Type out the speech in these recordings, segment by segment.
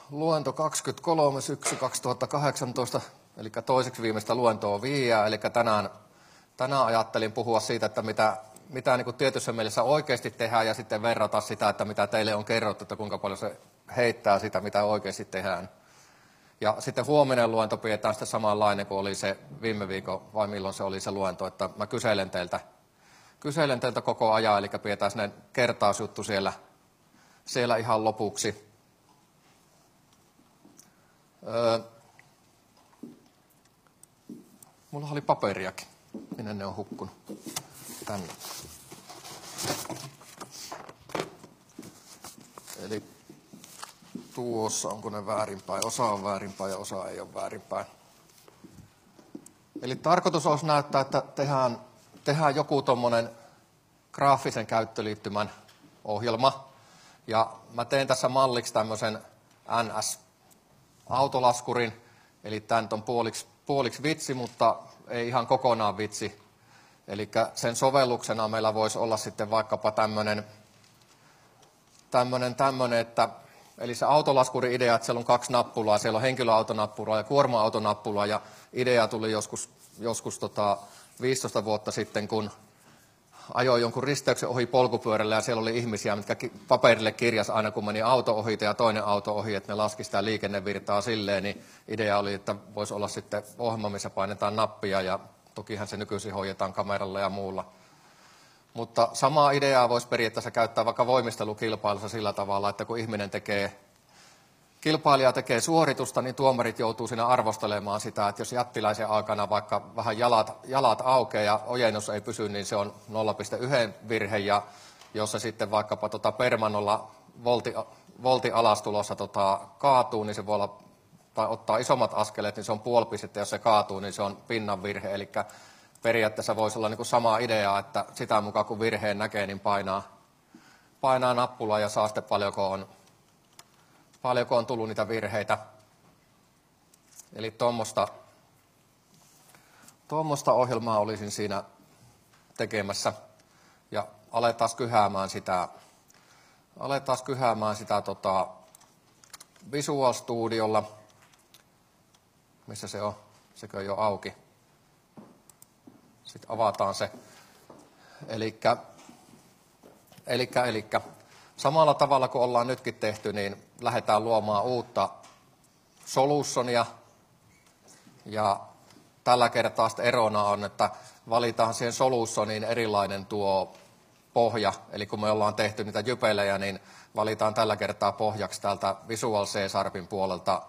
luento 23 syksy 2018, eli toiseksi viimeistä luentoa viiää, eli tänään ajattelin puhua siitä, että mitä niin kuin tietyssä mielessä oikeasti tehdään ja sitten verrata sitä, että mitä teille on kerrottu, että kuinka paljon se heittää sitä, mitä oikeasti tehdään. Ja sitten huominen luento pidetään sitten samanlainen kuin oli se viime viikon, vai milloin se oli se luento, että mä kyselen teiltä koko ajan, eli pidetään sinne kertausjuttu siellä ihan lopuksi. Mulla oli paperiakin. Minne ne on hukkunut? Tänne. Eli tuossa onko ne väärinpäin. Osa on väärinpäin ja osa ei ole väärinpäin. Eli tarkoitus olisi näyttää, että tehdään joku tommonen graafisen käyttöliittymän ohjelma. Ja mä teen tässä malliksi tämmöisen NS-autolaskurin. Eli tämä on puoliksi vitsi, mutta ei ihan kokonaan vitsi. Eli sen sovelluksena meillä voisi olla sitten vaikkapa tämmöinen, että eli se autolaskurin idea, että siellä on 2 nappulaa, siellä on henkilöautonappulaa ja kuorma-autonappulaa, ja idea tuli joskus 15 vuotta sitten, kun ajoin jonkun risteyksen ohi polkupyörällä, ja siellä oli ihmisiä, mitkä paperille kirjasi aina, kun meni auto ohi ja toinen auto ohi, että ne laski sitä liikennevirtaa silleen, niin idea oli, että voisi olla sitten ohjelma, missä painetaan nappia, ja tokihan se nykyisin hoidetaan kameralla ja muulla. Mutta samaa ideaa voisi periaatteessa käyttää vaikka voimistelukilpailussa sillä tavalla, että kun kilpailija tekee suoritusta, niin tuomarit joutuu siinä arvostelemaan sitä, että jos jättiläisen aikana vaikka vähän jalat aukeaa ja ojennus ei pysy, niin se on 0,1 virhe, ja jos se sitten vaikkapa permanolla volti alastulossa kaatuu, niin se voi olla, tai ottaa isommat askeleet, niin se on puoli pistettä, jos se kaatuu, niin se on pinnan virhe, eli periaatteessa voisi olla niin kuin sama idea, että sitä mukaan kun virheen näkee, niin painaa nappulaa ja saa sitten paljonko on tullut niitä virheitä. Eli tuommoista ohjelmaa olisin siinä tekemässä. Ja aletaan kyhäämään sitä Visual Studiolla. Missä se on? Sekö ei ole auki? Sitten avataan se. Elikkä samalla tavalla kuin ollaan nytkin tehty, niin lähdetään luomaan uutta solutionia. Ja tällä kertaa sitten erona on, että valitaan siihen solutioniin erilainen tuo pohja. Eli kun me ollaan tehty niitä jypelejä, niin valitaan tällä kertaa pohjaksi täältä Visual C-Sharpin puolelta.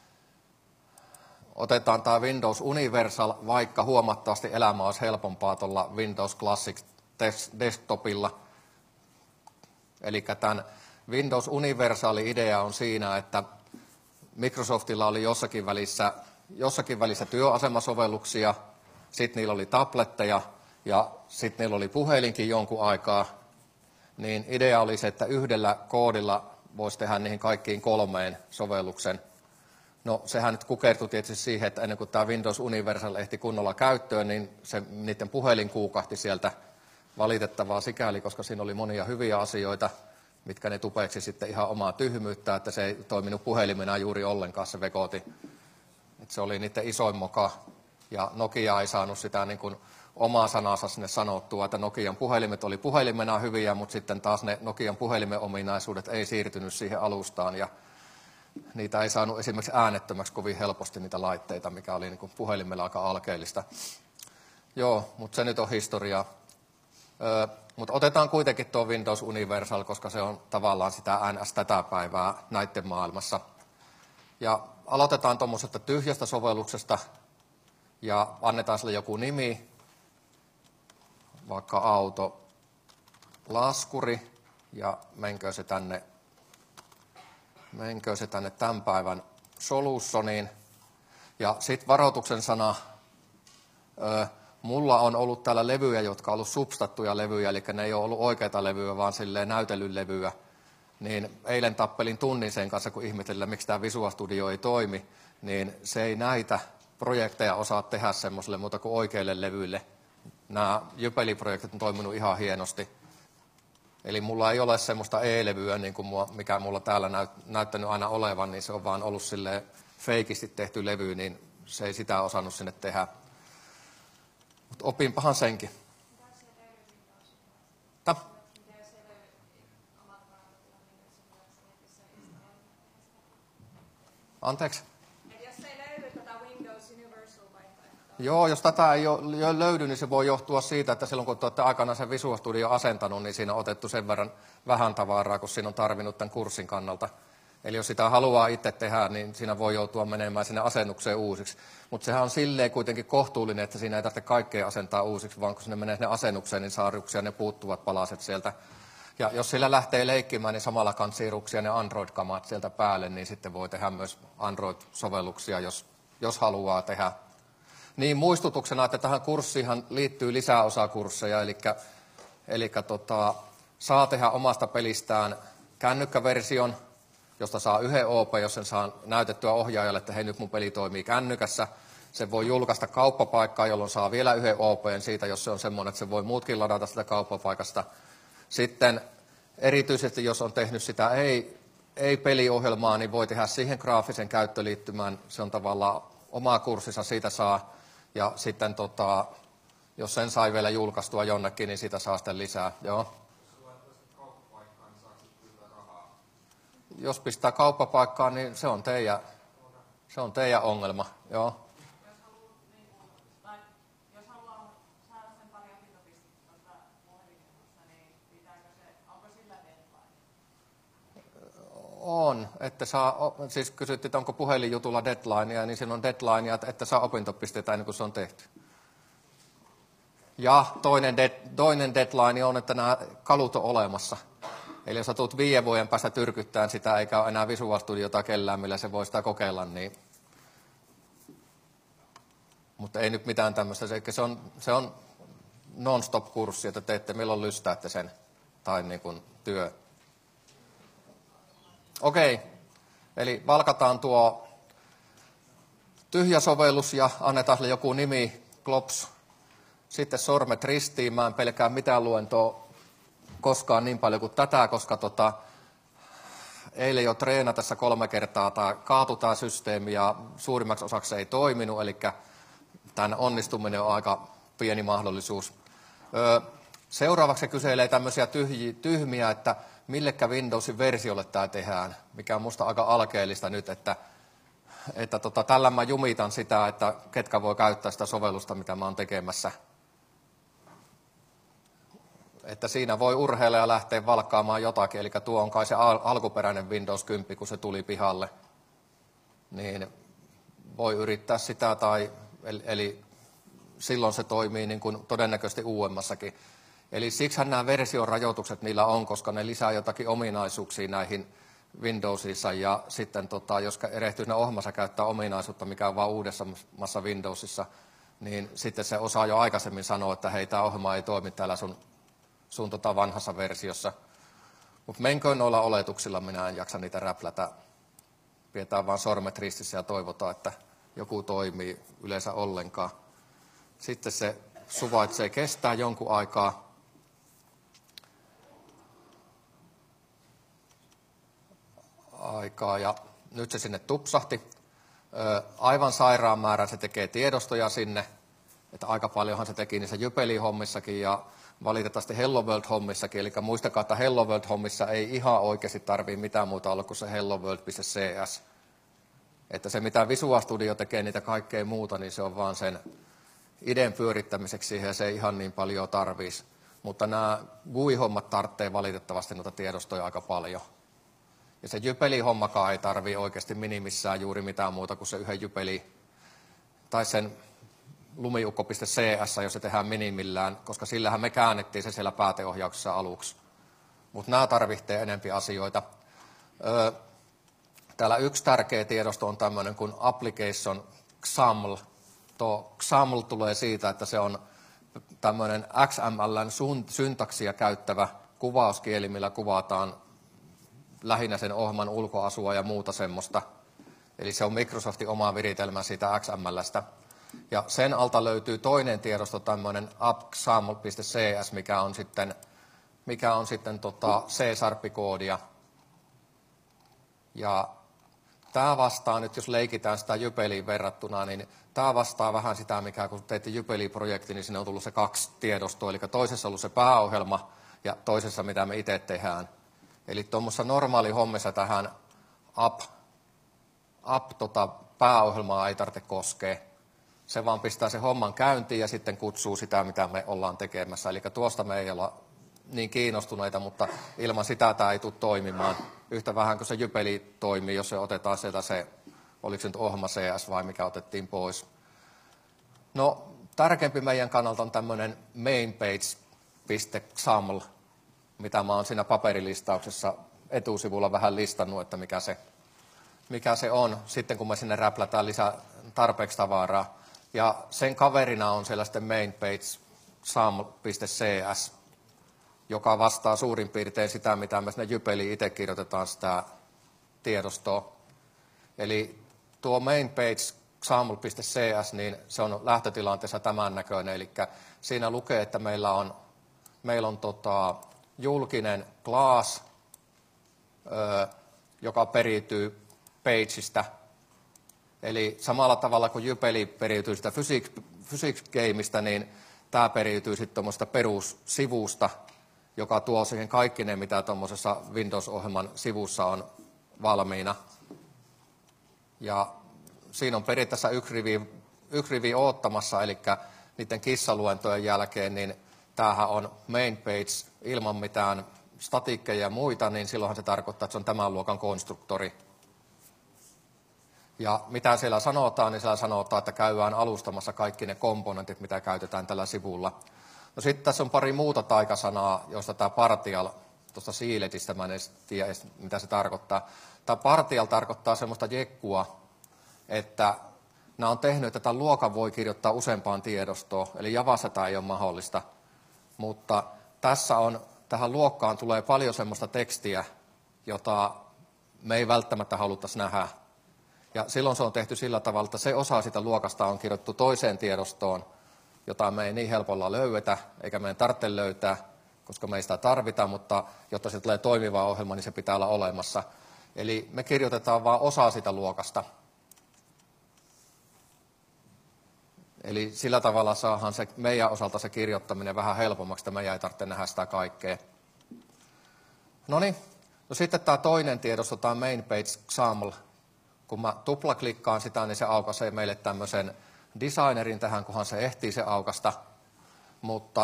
Otetaan tämä Windows Universal, vaikka huomattavasti elämä olisi helpompaa tuolla Windows Classic desktopilla. Eli tämän Windows Universalin idea on siinä, että Microsoftilla oli jossakin välissä työasemasovelluksia, sitten niillä oli tabletteja ja sitten niillä oli puhelinkin jonkun aikaa. Niin idea oli se, että yhdellä koodilla voisi tehdä niihin kaikkiin 3 sovelluksen. No sehän nyt kukertui tietysti siihen, että ennen kuin tämä Windows Universal ehti kunnolla käyttöön, niin niiden puhelin kuukahti sieltä valitettavaa sikäli, koska siinä oli monia hyviä asioita, mitkä ne tupeksi sitten ihan omaa tyhmyyttä, että se ei toiminut puhelimena juuri ollenkaan, se vekoti. Että se oli niiden isoin moka, ja Nokia ei saanut sitä niin kuin omaa sanansa sinne sanottua, että Nokian puhelimet oli puhelimena hyviä, mutta sitten taas ne Nokian puhelimen ominaisuudet ei siirtynyt siihen alustaan, ja niitä ei saanut esimerkiksi äänettömäksi kovin helposti niitä laitteita, mikä oli niin kuin puhelimella aika alkeellista. Joo, mutta se nyt on historiaa. Mutta otetaan kuitenkin tuo Windows Universal, koska se on tavallaan sitä NS tätä päivää näiden maailmassa. Ja aloitetaan tuommoisesta tyhjästä sovelluksesta ja annetaan sille joku nimi, vaikka autolaskuri, ja menkö se tänne tämän päivän solutioniin. Ja sitten varoituksen sana. Mulla on ollut täällä levyjä, jotka on ollut substattuja levyjä, eli ne ei ole ollut oikeita levyjä, vaan silleen näytelylevyjä. Niin eilen tappelin tunnin sen kanssa, kun ihmetellään, miksi tämä Visual Studio ei toimi, niin se ei näitä projekteja osaa tehdä semmoiselle muuta kuin oikeille levyille. Nämä Jypeli-projektit on toiminut ihan hienosti. Eli mulla ei ole semmoista e-levyä, niin kuin mikä mulla täällä näyttänyt aina olevan, niin se on vaan ollut silleen feikisti tehty levy, niin se ei sitä osannut sinne tehdä. Mutta opinpahan senkin. Anteeksi? Jos ei löydy tätä Windows Universal-vaihtoehtoa. Joo, jos tätä ei ole löydy, niin se voi johtua siitä, että silloin kun olette aikana sen Visual Studio asentanut, niin siinä on otettu sen verran vähän tavaraa, kun siinä on tarvinnut tämän kurssin kannalta. Eli jos sitä haluaa itse tehdä, niin siinä voi joutua menemään sinne asennukseen uusiksi. Mutta sehän on silleen kuitenkin kohtuullinen, että siinä ei tarvitse kaikkea asentaa uusiksi, vaan kun sinne menee sinne asennukseen, niin saa ruksia ne puuttuvat palaset sieltä. Ja jos sillä lähtee leikkimään, niin samalla kantsii ruksia ne Android-kamat sieltä päälle, niin sitten voi tehdä myös Android-sovelluksia, jos haluaa tehdä. Niin muistutuksena, että tähän kurssiinhan liittyy lisäosakursseja, eli saa tehdä omasta pelistään kännykkäversion, josta saa yhden OP, jos sen saa näytettyä ohjaajalle, että hei, nyt mun peli toimii kännykässä. Se voi julkaista kauppapaikkaa, jolloin saa vielä yhden OPn siitä, jos se on semmoinen, että se voi muutkin ladata sitä kauppapaikasta. Sitten erityisesti, jos on tehnyt sitä ei-peliohjelmaa, niin voi tehdä siihen graafisen käyttöliittymän. Se on tavallaan oma kurssinsa, siitä saa. Ja sitten jos sen sai vielä julkaistua jonnekin, niin siitä saa sitten lisää. Joo. Jos pistää kauppapaikkaan, niin se on teidän ongelma. Joo. Jos haluaa saada sen pari opintopistettä puhelimesta, niin onko sillä deadline? On, että siis kysyttiin, että onko puhelinjutulla deadlinea, niin siinä on deadlinea, että saa opintopisteitä ennen kuin se on tehty. Ja toinen deadline on, että nämä kalut on olemassa. Eli jos sä tulet 5 vuoden päästä tyrkyttämään sitä, eikä ole enää Visual Studiota kellään, millä se voi sitä kokeilla, niin... Mutta ei nyt mitään tämmöistä. Se on non-stop-kurssi, että teette milloin lystäätte sen, tai niin kuin työ. Okei, eli valkataan tuo tyhjä sovellus ja annetaan sille joku nimi, klops. Sitten sormet ristiin, mä en pelkää mitään luentoa koskaan niin paljon kuin tätä, koska eilen jo treena tässä 3 kertaa, kaatui tämä systeemi ja suurimmaksi osaksi ei toiminut, eli tämän onnistuminen on aika pieni mahdollisuus. Seuraavaksi se kyselee tämmöisiä tyhmiä, että millekä Windowsin versiolle tämä tehdään, mikä on musta aika alkeellista nyt, että tällä mä jumitan sitä, että ketkä voi käyttää sitä sovellusta, mitä mä oon tekemässä. Että siinä voi urheilija lähteä valkkaamaan jotakin, eli tuo on kai se alkuperäinen Windows 10, kun se tuli pihalle. Niin voi yrittää sitä, eli silloin se toimii niin kuin todennäköisesti uudemmassakin. Eli siksihän nämä versiorajoitukset niillä on, koska ne lisää jotakin ominaisuuksia näihin Windowsissa, ja sitten jos erehtyy siinä ohjelmassa käyttää ominaisuutta, mikä on vain uudemmassa Windowsissa, niin sitten se osaa jo aikaisemmin sanoa, että hei, tämä ohjelma ei toimi täällä sun vanhassa versiossa. Mutta menköön noilla oletuksilla, minä en jaksa niitä räplätä. Pidetään vaan sormet ristissä ja toivotaan, että joku toimii yleensä ollenkaan. Sitten se suvaitsee kestää jonkun aikaa. Ja nyt se sinne tupsahti. Aivan sairaan määrän se tekee tiedostoja sinne, että aika paljonhan se teki niissä Jypeli-hommissakin ja valitettavasti Hello World-hommissakin. Eli muistakaa, että Hello World-hommissa ei ihan oikeasti tarvitse mitään muuta olla kuin se helloworld.cs. Että se mitä Visual Studio tekee niitä kaikkea muuta, niin se on vaan sen ideen pyörittämiseksi siihen ja se ei ihan niin paljon tarvitsisi. Mutta nämä GUI-hommat tarvitsee valitettavasti noita tiedostoja aika paljon. Ja se Jypeli-hommakaan ei tarvitse oikeasti minimissään juuri mitään muuta kuin se yhden Jypeli tai sen lumiukko.cs, jos se tehdään minimillään, koska sillähän me käännettiin se siellä pääteohjauksessa aluksi. Mutta nämä tarvitsee enempi asioita. Täällä yksi tärkeä tiedosto on tämmöinen kuin application XAML. Tuo XAML tulee siitä, että se on tämmöinen XMLn syntaksia käyttävä kuvauskieli, millä kuvataan lähinnä sen ohjelman ulkoasua ja muuta semmoista. Eli se on Microsoftin oma viritelmä siitä XMLstä. Ja sen alta löytyy toinen tiedosto, tämmöinen appxaml.cs, mikä on sitten mikä on sitten C-sharppikoodia. Ja tämä vastaa nyt, jos leikitään sitä Jypeliin verrattuna, niin tämä vastaa vähän sitä, mikä kun teitte Jypeli-projekti, niin sinne on tullut se 2 tiedostoa. Eli toisessa on ollut se pääohjelma ja toisessa, mitä me itse tehdään. Eli tuommoisessa normaali hommissa tähän pääohjelmaa ei tarvitse koskea. Se vaan pistää se homman käyntiin ja sitten kutsuu sitä, mitä me ollaan tekemässä. Eli tuosta me ei olla niin kiinnostuneita, mutta ilman sitä tämä ei tule toimimaan. Yhtä vähän kuin se Jypeli toimii, jos se otetaan sieltä se, oliko se nyt ohjelma CS vai mikä otettiin pois. No, tärkeämpi meidän kannalta on tämmöinen mainpage.xaml, mitä mä oon siinä paperilistauksessa etusivulla vähän listannut, että mikä se on, sitten kun me sinne räplätään lisää tarpeeksi tavaraa. Ja sen kaverina on siellä sitten mainpage.xaml.cs, joka vastaa suurin piirtein sitä, mitä me sinne Jypeliin itse kirjoitetaan sitä tiedostoa. Eli tuo mainpage.xaml.cs, niin se on lähtötilanteessa tämän näköinen, eli siinä lukee, että meillä on julkinen class, joka periytyy pageista. Eli samalla tavalla kuin Jypeli periytyy sitä physics-gameista, niin tämä periytyy sitten tuommoista perussivusta, joka tuo siihen kaikki ne, mitä tuommoisessa Windows-ohjelman sivussa on valmiina. Ja siinä on periaatteessa yksi rivi oottamassa, eli niiden kissaluentojen jälkeen, niin tämähän on main page ilman mitään statiikkeja ja muita, niin silloinhan se tarkoittaa, että se on tämän luokan konstruktori. Ja mitä siellä sanotaan, niin siellä sanotaan, että käydään alustamassa kaikki ne komponentit, mitä käytetään tällä sivulla. No sitten tässä on pari muuta taikasanaa, joista tämä partial, tuosta siiletistä mä en edes tiedä, mitä se tarkoittaa. Tämä partial tarkoittaa semmoista jekkua, että nämä on tehnyt, että tämän luokan voi kirjoittaa useampaan tiedostoon, eli Javassa tämä ei ole mahdollista. Mutta tähän luokkaan tulee paljon semmoista tekstiä, jota me ei välttämättä haluttaisi nähdä. Ja silloin se on tehty sillä tavalla, että se osa sitä luokasta on kirjoittu toiseen tiedostoon, jota me ei niin helpolla löydetä, eikä meidän tarvitse löytää, koska me ei sitä tarvita, mutta jotta se tulee toimiva ohjelma, niin se pitää olla olemassa. Eli me kirjoitetaan vain osa sitä luokasta. Eli sillä tavalla saadaan se meidän osalta se kirjoittaminen vähän helpommaksi, että meidän ei tarvitse nähdä sitä kaikkea. Noniin, no sitten tämä toinen tiedosto, tämä main page XAML. Kun mä tuplaklikkaan sitä, niin se aukaisee meille tämmöisen designerin tähän, kunhan se ehtii se aukasta. Mutta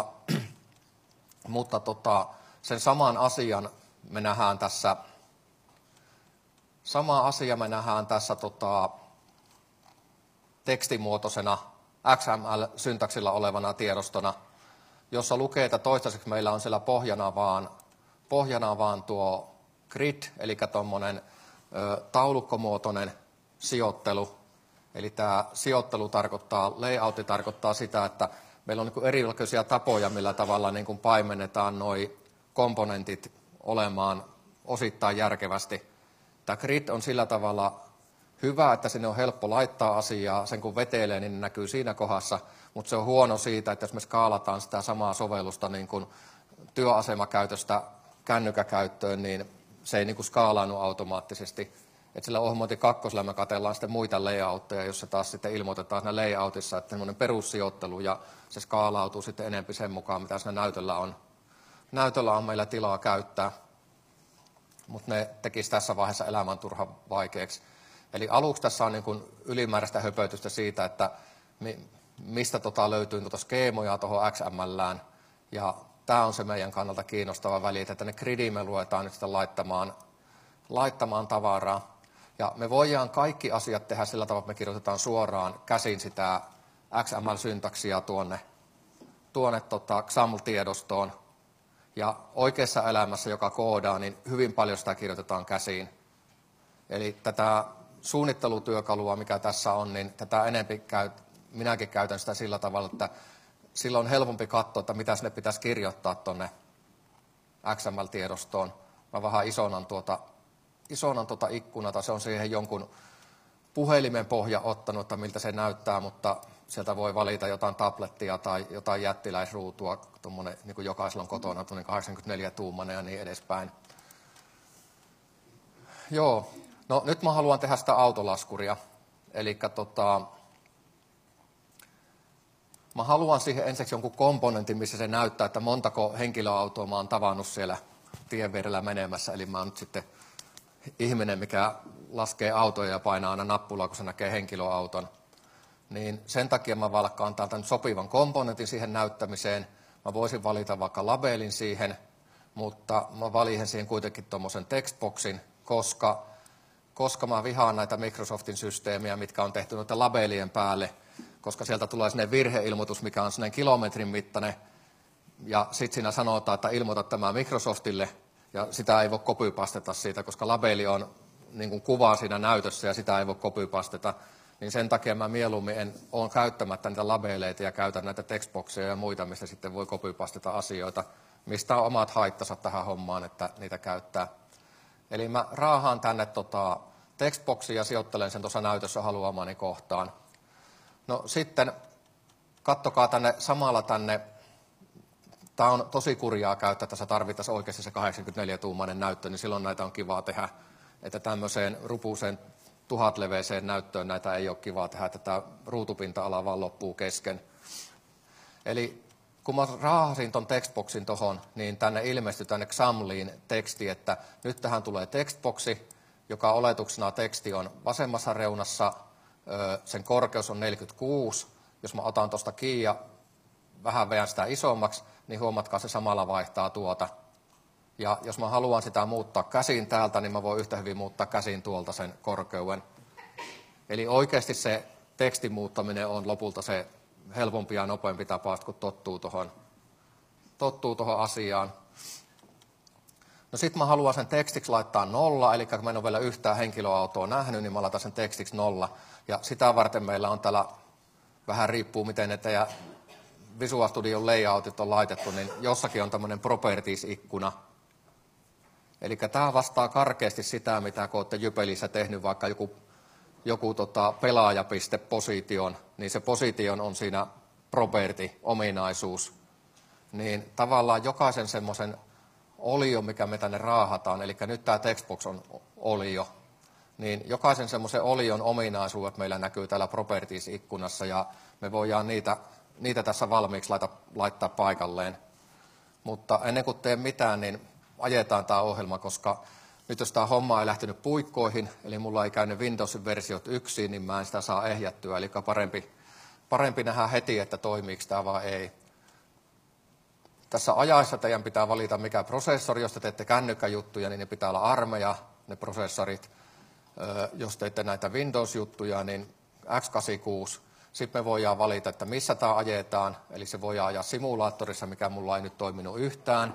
sen saman asian me nähdään tässä, tekstimuotoisena XML-syntaksilla olevana tiedostona, jossa lukee, että toistaiseksi meillä on siellä pohjana vaan tuo grid, eli tuommoinen taulukkomuotoinen sijoittelu. Eli tämä sijoittelu layoutti tarkoittaa sitä, että meillä on niin erilaisia tapoja, millä tavalla niin paimennetaan nuo komponentit olemaan osittain järkevästi. Tämä grid on sillä tavalla hyvä, että sinne on helppo laittaa asiaa, sen kun vetelee, niin näkyy siinä kohdassa, mutta se on huono siitä, että jos me skaalataan sitä samaa sovellusta niin kuin työasemakäytöstä kännykkäkäyttöön, niin se ei niin kuin skaalaannu automaattisesti. Et sillä ohjelmointi 2 me katsellaan sitten muita layoutteja, jossa taas sitten ilmoitetaan siinä layoutissa, että semmoinen perussijoittelu ja se skaalautuu sitten enemmän sen mukaan, mitä siinä näytöllä on. Näytöllä on meillä tilaa käyttää, mutta ne tekisi tässä vaiheessa elämän turhan vaikeaksi. Eli aluksi tässä on niin kuin ylimääräistä höpötystä siitä, että mistä löytyy skeemoja tuohon XMLään. Ja tämä on se meidän kannalta kiinnostava väli, että tänne gridiin me luetaan nyt sitä laittamaan tavaraa. Ja me voidaan kaikki asiat tehdä sillä tavalla, että me kirjoitetaan suoraan käsin sitä XML-syntaksia tuonne XAML-tiedostoon. Ja oikeassa elämässä, joka koodaa, niin hyvin paljon sitä kirjoitetaan käsiin. Eli tätä suunnittelutyökalua, mikä tässä on, niin tätä enemmän minäkin käytän sitä sillä tavalla, että silloin on helpompi katsoa, että mitä sinne pitäisi kirjoittaa tuonne XML-tiedostoon. Mä vähän isonan tuota ikkunata, se on siihen jonkun puhelimen pohja ottanut, että miltä se näyttää, mutta sieltä voi valita jotain tablettia tai jotain jättiläisruutua, tuommoinen, niin kuin jokaisella on kotona, 84-tuumainen ja niin edespäin. Joo, no nyt mä haluan tehdä sitä autolaskuria, eli mä haluan siihen ensiksi jonkun komponentin, missä se näyttää, että montako henkilöautoa mä oon tavannut siellä tien vierellä menemässä, eli mä oon nyt sitten ihminen, mikä laskee autoja ja painaa aina nappulaa, kun se näkee henkilöauton. Niin sen takia mä valkkaan täältä nyt sopivan komponentin siihen näyttämiseen. Mä voisin valita vaikka labelin siihen, mutta mä valin siihen kuitenkin tuommoisen textboxin, koska mä vihaan näitä Microsoftin systeemiä, mitkä on tehty noita labelien päälle, koska sieltä tulee sinne virheilmoitus, mikä on sinne kilometrin mittainen, ja sitten siinä sanotaan, että ilmoita tämä Microsoftille, ja sitä ei voi copypasteta siitä, koska labeli on niin kuin kuva siinä näytössä, ja sitä ei voi copypasteta. Niin sen takia mä mieluummin olen käyttämättä niitä labeleita ja käytän näitä textboxeja ja muita, mistä sitten voi copypasteta asioita, mistä on omat haittansa tähän hommaan, että niitä käyttää. Eli mä raahaan tänne textboxin ja sijoittelen sen tuossa näytössä haluamani kohtaan. No sitten kattokaa samalla tänne. Tämä on tosi kurjaa käyttää, tässä tarvittaisiin oikeasti se 84-tuumainen näyttö, niin silloin näitä on kivaa tehdä. Että tämmöiseen rupuuseen 1000-leveiseen näyttöön näitä ei ole kivaa tehdä, että tämä ruutupinta-ala vaan loppuu kesken. Eli kun mä raahasin ton textboxin tohon, niin tänne ilmestyi tänne XAMLiin teksti, että nyt tähän tulee textboxi, joka oletuksena teksti on vasemmassa reunassa, sen korkeus on 46. Jos mä otan tuosta kiinni ja vähän veän sitä isommaksi, niin huomatkaa, se samalla vaihtaa tuota. Ja jos mä haluan sitä muuttaa käsin täältä, niin mä voin yhtä hyvin muuttaa käsin tuolta sen korkeuden. Eli oikeasti se tekstin muuttaminen on lopulta se helpompi ja nopeampi tapa, kun tottuu tuohon asiaan. No sit mä haluan sen tekstiksi laittaa 0, eli kun mä en ole vielä yhtään henkilöautoa nähnyt, niin mä laitan sen tekstiksi 0. Ja sitä varten meillä on täällä, vähän riippuu miten ne teidän Visual Studion layoutit on laitettu, niin jossakin on tämmöinen properties-ikkuna. Eli tämä vastaa karkeasti sitä, mitä kun olette Jypelissä tehnyt vaikka joku pelaaja.position, niin se position on siinä property-ominaisuus. Niin tavallaan jokaisen semmoisen olio, mikä me tänne raahataan, eli nyt tämä textbox on olio, niin jokaisen semmoisen olion ominaisuudet meillä näkyy täällä properties-ikkunassa, ja me voidaan niitä tässä valmiiksi laittaa paikalleen. Mutta ennen kuin teen mitään, niin ajetaan tämä ohjelma, koska nyt jos tämä homma ei lähtenyt puikkoihin, eli mulla ei käynyt Windowsin versiot yksin, niin mä en sitä saa ehjättyä. Eli parempi nähdä heti, että toimiiko tämä vai ei. Tässä ajaessa teidän pitää valita mikä prosessori. Jos te teette kännykkäjuttuja, niin ne pitää olla ARMeja, ne prosessorit. Jos teette näitä Windows-juttuja, niin x86. Sitten me voidaan valita, että missä tämä ajetaan. Eli se voidaan ajaa simulaattorissa, mikä mulla ei nyt toiminut yhtään.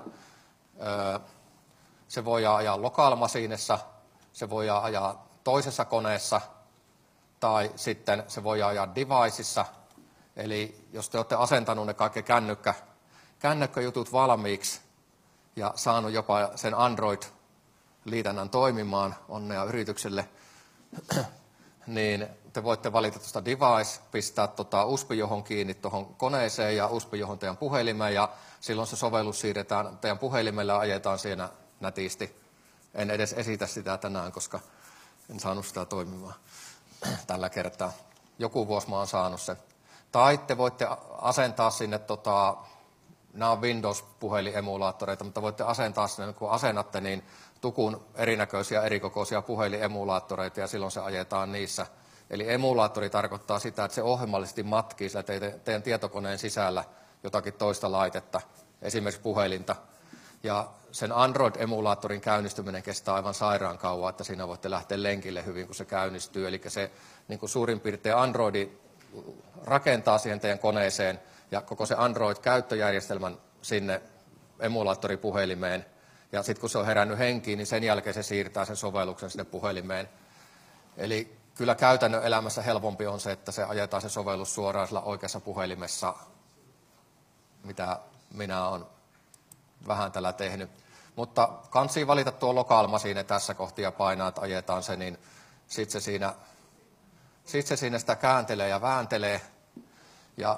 Se voidaan ajaa local machineissa, se voidaan ajaa toisessa koneessa, tai sitten se voidaan ajaa deviceissa. Eli jos te olette asentanut ne kaikki kännykkäjutut valmiiksi ja saanut jopa sen Android-liitännän toimimaan, onnea yritykselle, niin te voitte valita tuosta device, pistää USB johon kiinni tuohon koneeseen ja USB johon teidän puhelimeen, ja silloin se sovellus siirretään teidän puhelimelle ja ajetaan siinä nätisti. En edes esitä sitä tänään, koska en saanut sitä toimimaan tällä kertaa. Joku vuosi mä oon saanut sen. Tai te voitte asentaa sinne, nämä on Windows-puhelinemulaattoreita, mutta voitte asentaa sinne, kun asennatte, niin tukun erinäköisiä erikokoisia puhelinemulaattoreita, ja silloin se ajetaan niissä. Eli emulaattori tarkoittaa sitä, että se ohjelmallisesti matkii sillä teidän tietokoneen sisällä jotakin toista laitetta, esimerkiksi puhelinta. Ja sen Android-emulaattorin käynnistyminen kestää aivan sairaan kauan, että siinä voitte lähteä lenkille hyvin, kun se käynnistyy. Eli se niin kuin suurin piirtein Androidi rakentaa siihen teidän koneeseen ja koko se Android-käyttöjärjestelmän sinne emulaattoripuhelimeen. Ja sitten kun se on herännyt henkiin, niin sen jälkeen se siirtää sen sovelluksen sinne puhelimeen. Eli kyllä käytännön elämässä helpompi on se, että se ajetaan se sovellus suoraan sillä oikeassa puhelimessa, mitä minä olen vähän tällä tehnyt. Mutta kansi valita tuo local machine tässä kohti ja painaa, että ajetaan se, niin sitten se siinä Sitten se sinne sitä kääntelee ja vääntelee. Ja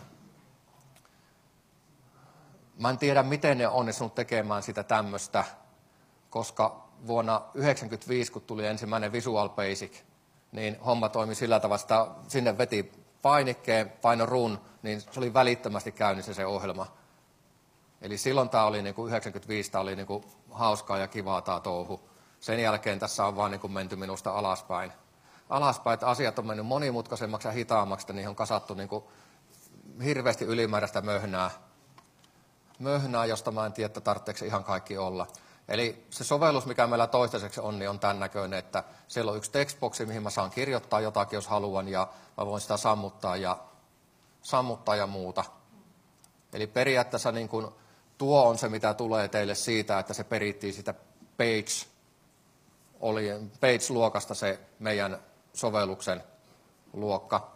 mä en tiedä, miten ne on onnistunut tekemään sitä tämmöistä, koska vuonna 1995, kun tuli ensimmäinen Visual Basic, niin homma toimi sillä tavalla, että sinne veti painikkeen, paino run, niin se oli välittömästi käynnissä se ohjelma. Eli silloin tämä oli 95, tämä oli hauskaa ja kivaa tämä touhu. Sen jälkeen tässä on vaan menty minusta alaspäin. Alaspäin, että asiat on mennyt monimutkaisemmaksi ja hitaammaksi, että niihin on kasattu hirveästi ylimääräistä möhnää, josta mä en tiedä, että tarvitseeko ihan kaikki olla. Eli se sovellus, mikä meillä toistaiseksi on, niin on tämän näköinen, että siellä on yksi textboxi, mihin mä saan kirjoittaa jotakin, jos haluan, ja mä voin sitä sammuttaa ja muuta. Eli periaatteessa tuo on se, mitä tulee teille siitä, että se perittiin sitä Page-luokasta se meidän sovelluksen luokka.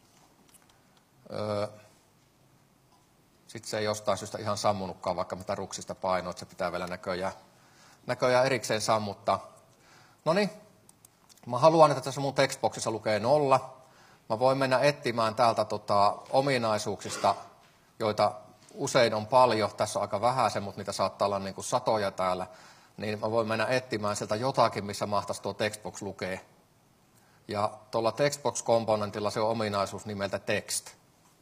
Sitten se ei jostain syystä ihan sammunutkaan, vaikka mitä ruksista painoa, että se pitää vielä näköjään erikseen sammuttaa. No niin, mä haluan, että tässä mun textboxissa lukee 0. Mä voin mennä etsimään täältä ominaisuuksista, joita usein on paljon. Tässä on aika vähäisen, mutta niitä saattaa olla satoja täällä. Niin mä voin mennä etsimään sieltä jotakin, missä mahtaisi tuo textbox lukee. Ja tuolla textbox-komponentilla se on ominaisuus nimeltä text.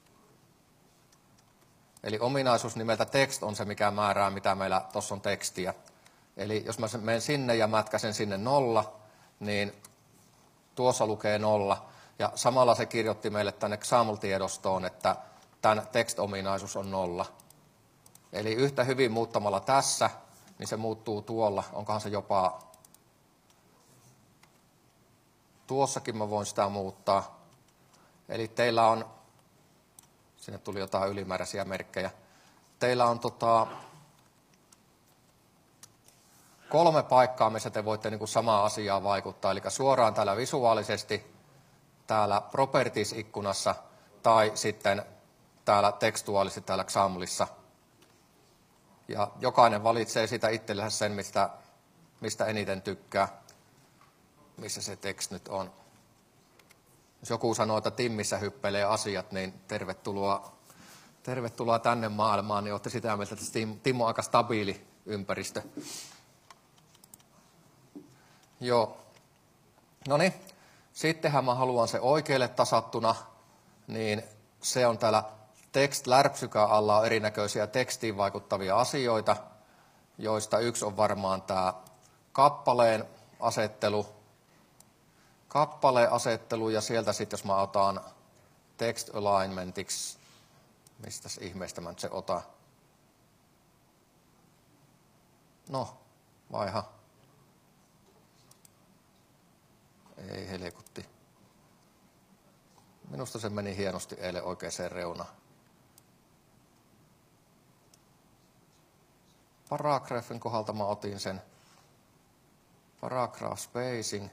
Eli ominaisuus nimeltä text on se, mikä määrää, mitä meillä tuossa on tekstiä. Eli jos mä menen sinne ja mätkäsen sinne 0, niin tuossa lukee 0. Ja samalla se kirjoitti meille tänne XAML-tiedostoon, että tämän text-ominaisuus on 0. Eli yhtä hyvin muuttamalla tässä, niin se muuttuu tuolla. Onkohan se jopa... Tuossakin mä voin sitä muuttaa. Eli teillä on... Sinne tuli jotain ylimääräisiä merkkejä. Teillä on 3 paikkaa, missä te voitte samaa asiaa vaikuttaa. Eli suoraan täällä visuaalisesti, täällä Properties-ikkunassa tai sitten täällä tekstuaalisesti täällä XAMLissa. Ja jokainen valitsee sitä itsellensä sen, mistä eniten tykkää. Missä se tekst nyt on. Jos joku sanoo, että Timmissä hyppelee asiat, niin tervetuloa tänne maailmaan, niin olette sitä mieltä, että Tim on aika stabiili ympäristö. Joo. No niin, sittenhän mä haluan se oikealle tasattuna, niin se on täällä text-lärpsykän alla on erinäköisiä tekstiin vaikuttavia asioita, joista yksi on varmaan tämä kappaleen asettelu, ja sieltä sitten, jos mä otan text alignmentiksi, mistä ihmeestä mä nyt se otan? No, vaiha. Ei helkutti. Minusta se meni hienosti eilen oikeaan reunaan. Paragraafin kohdalta mä otin sen paragraph spacing.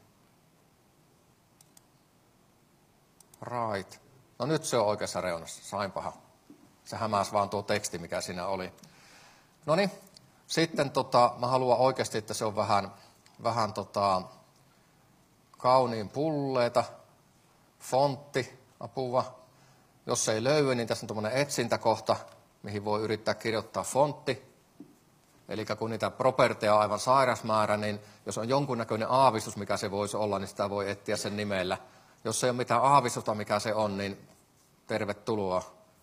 Right. No nyt se on oikeassa reunassa. Sainpaha. Se hämäsi vaan tuo teksti, mikä siinä oli. No niin. Sitten mä haluan oikeasti, että se on vähän kauniin pulleeta. Fontti, apua. Jos se ei löydy, niin tässä on tuommoinen etsintäkohta, mihin voi yrittää kirjoittaa fontti. Eli kun niitä properteja on aivan sairas määrä, niin jos on jonkunnäköinen aavistus, mikä se voisi olla, niin sitä voi etsiä sen nimellä. Jos ei ole mitään aavistusta, mikä se on, niin tervetuloa.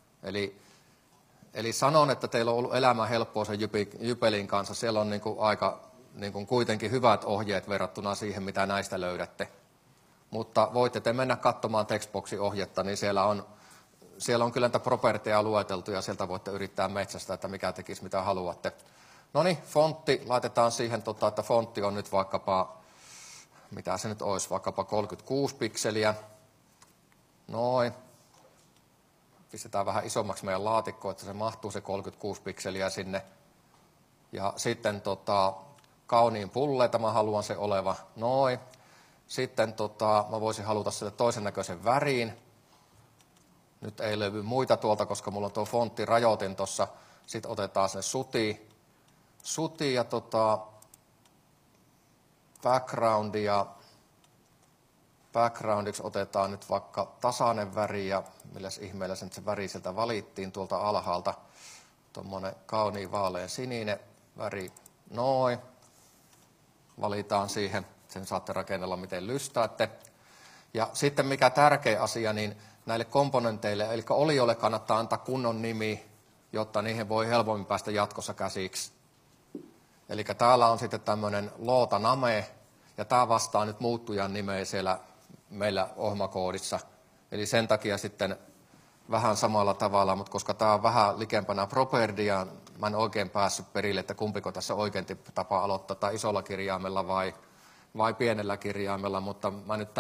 Eli sanon, että teillä on ollut elämä helppoa sen Jypelin kanssa. Siellä on aika kuitenkin hyvät ohjeet verrattuna siihen, mitä näistä löydätte. Mutta voitte te mennä katsomaan Textboxin ohjetta, niin siellä on kyllä niitä properteja lueteltu, ja sieltä voitte yrittää metsästä, että mikä tekisi mitä haluatte. No niin, fontti laitetaan siihen, että fontti on nyt vaikkapa, mitä se nyt olisi, vaikkapa 36 pikseliä. Noin. Pistetään vähän isommaksi meidän laatikko, että se mahtuu se 36 pikseliä sinne. Ja sitten kauniin pulleita mä haluan se oleva. Noin. Sitten mä voisin haluta sille toisen näköisen väriin. Nyt ei löydy muita tuolta, koska mulla on tuo fonttirajoitin tuossa. Sitten otetaan se suti ja background ja backgroundiksi otetaan nyt vaikka tasainen väri, ja milläs ihmeellä se väri sieltä valittiin tuolta alhaalta. Tuommoinen kauniin vaalean sininen väri, noin. Valitaan siihen, sen saatte rakennella miten lystäätte. Ja sitten mikä tärkeä asia, niin näille komponenteille, eli olioille kannattaa antaa kunnon nimi, jotta niihin voi helpommin päästä jatkossa käsiksi. Eli täällä on sitten tämmöinen Loota Name, ja tämä vastaa nyt muuttujan nimeä siellä meillä ohjelmakoodissa. Eli sen takia sitten vähän samalla tavalla, mutta koska tämä on vähän likempänä Properdia, mä en oikein päässyt perille, että kumpiko tässä oikein tapa aloittaa, tai isolla kirjaimella vai pienellä kirjaimella, mutta mä nyt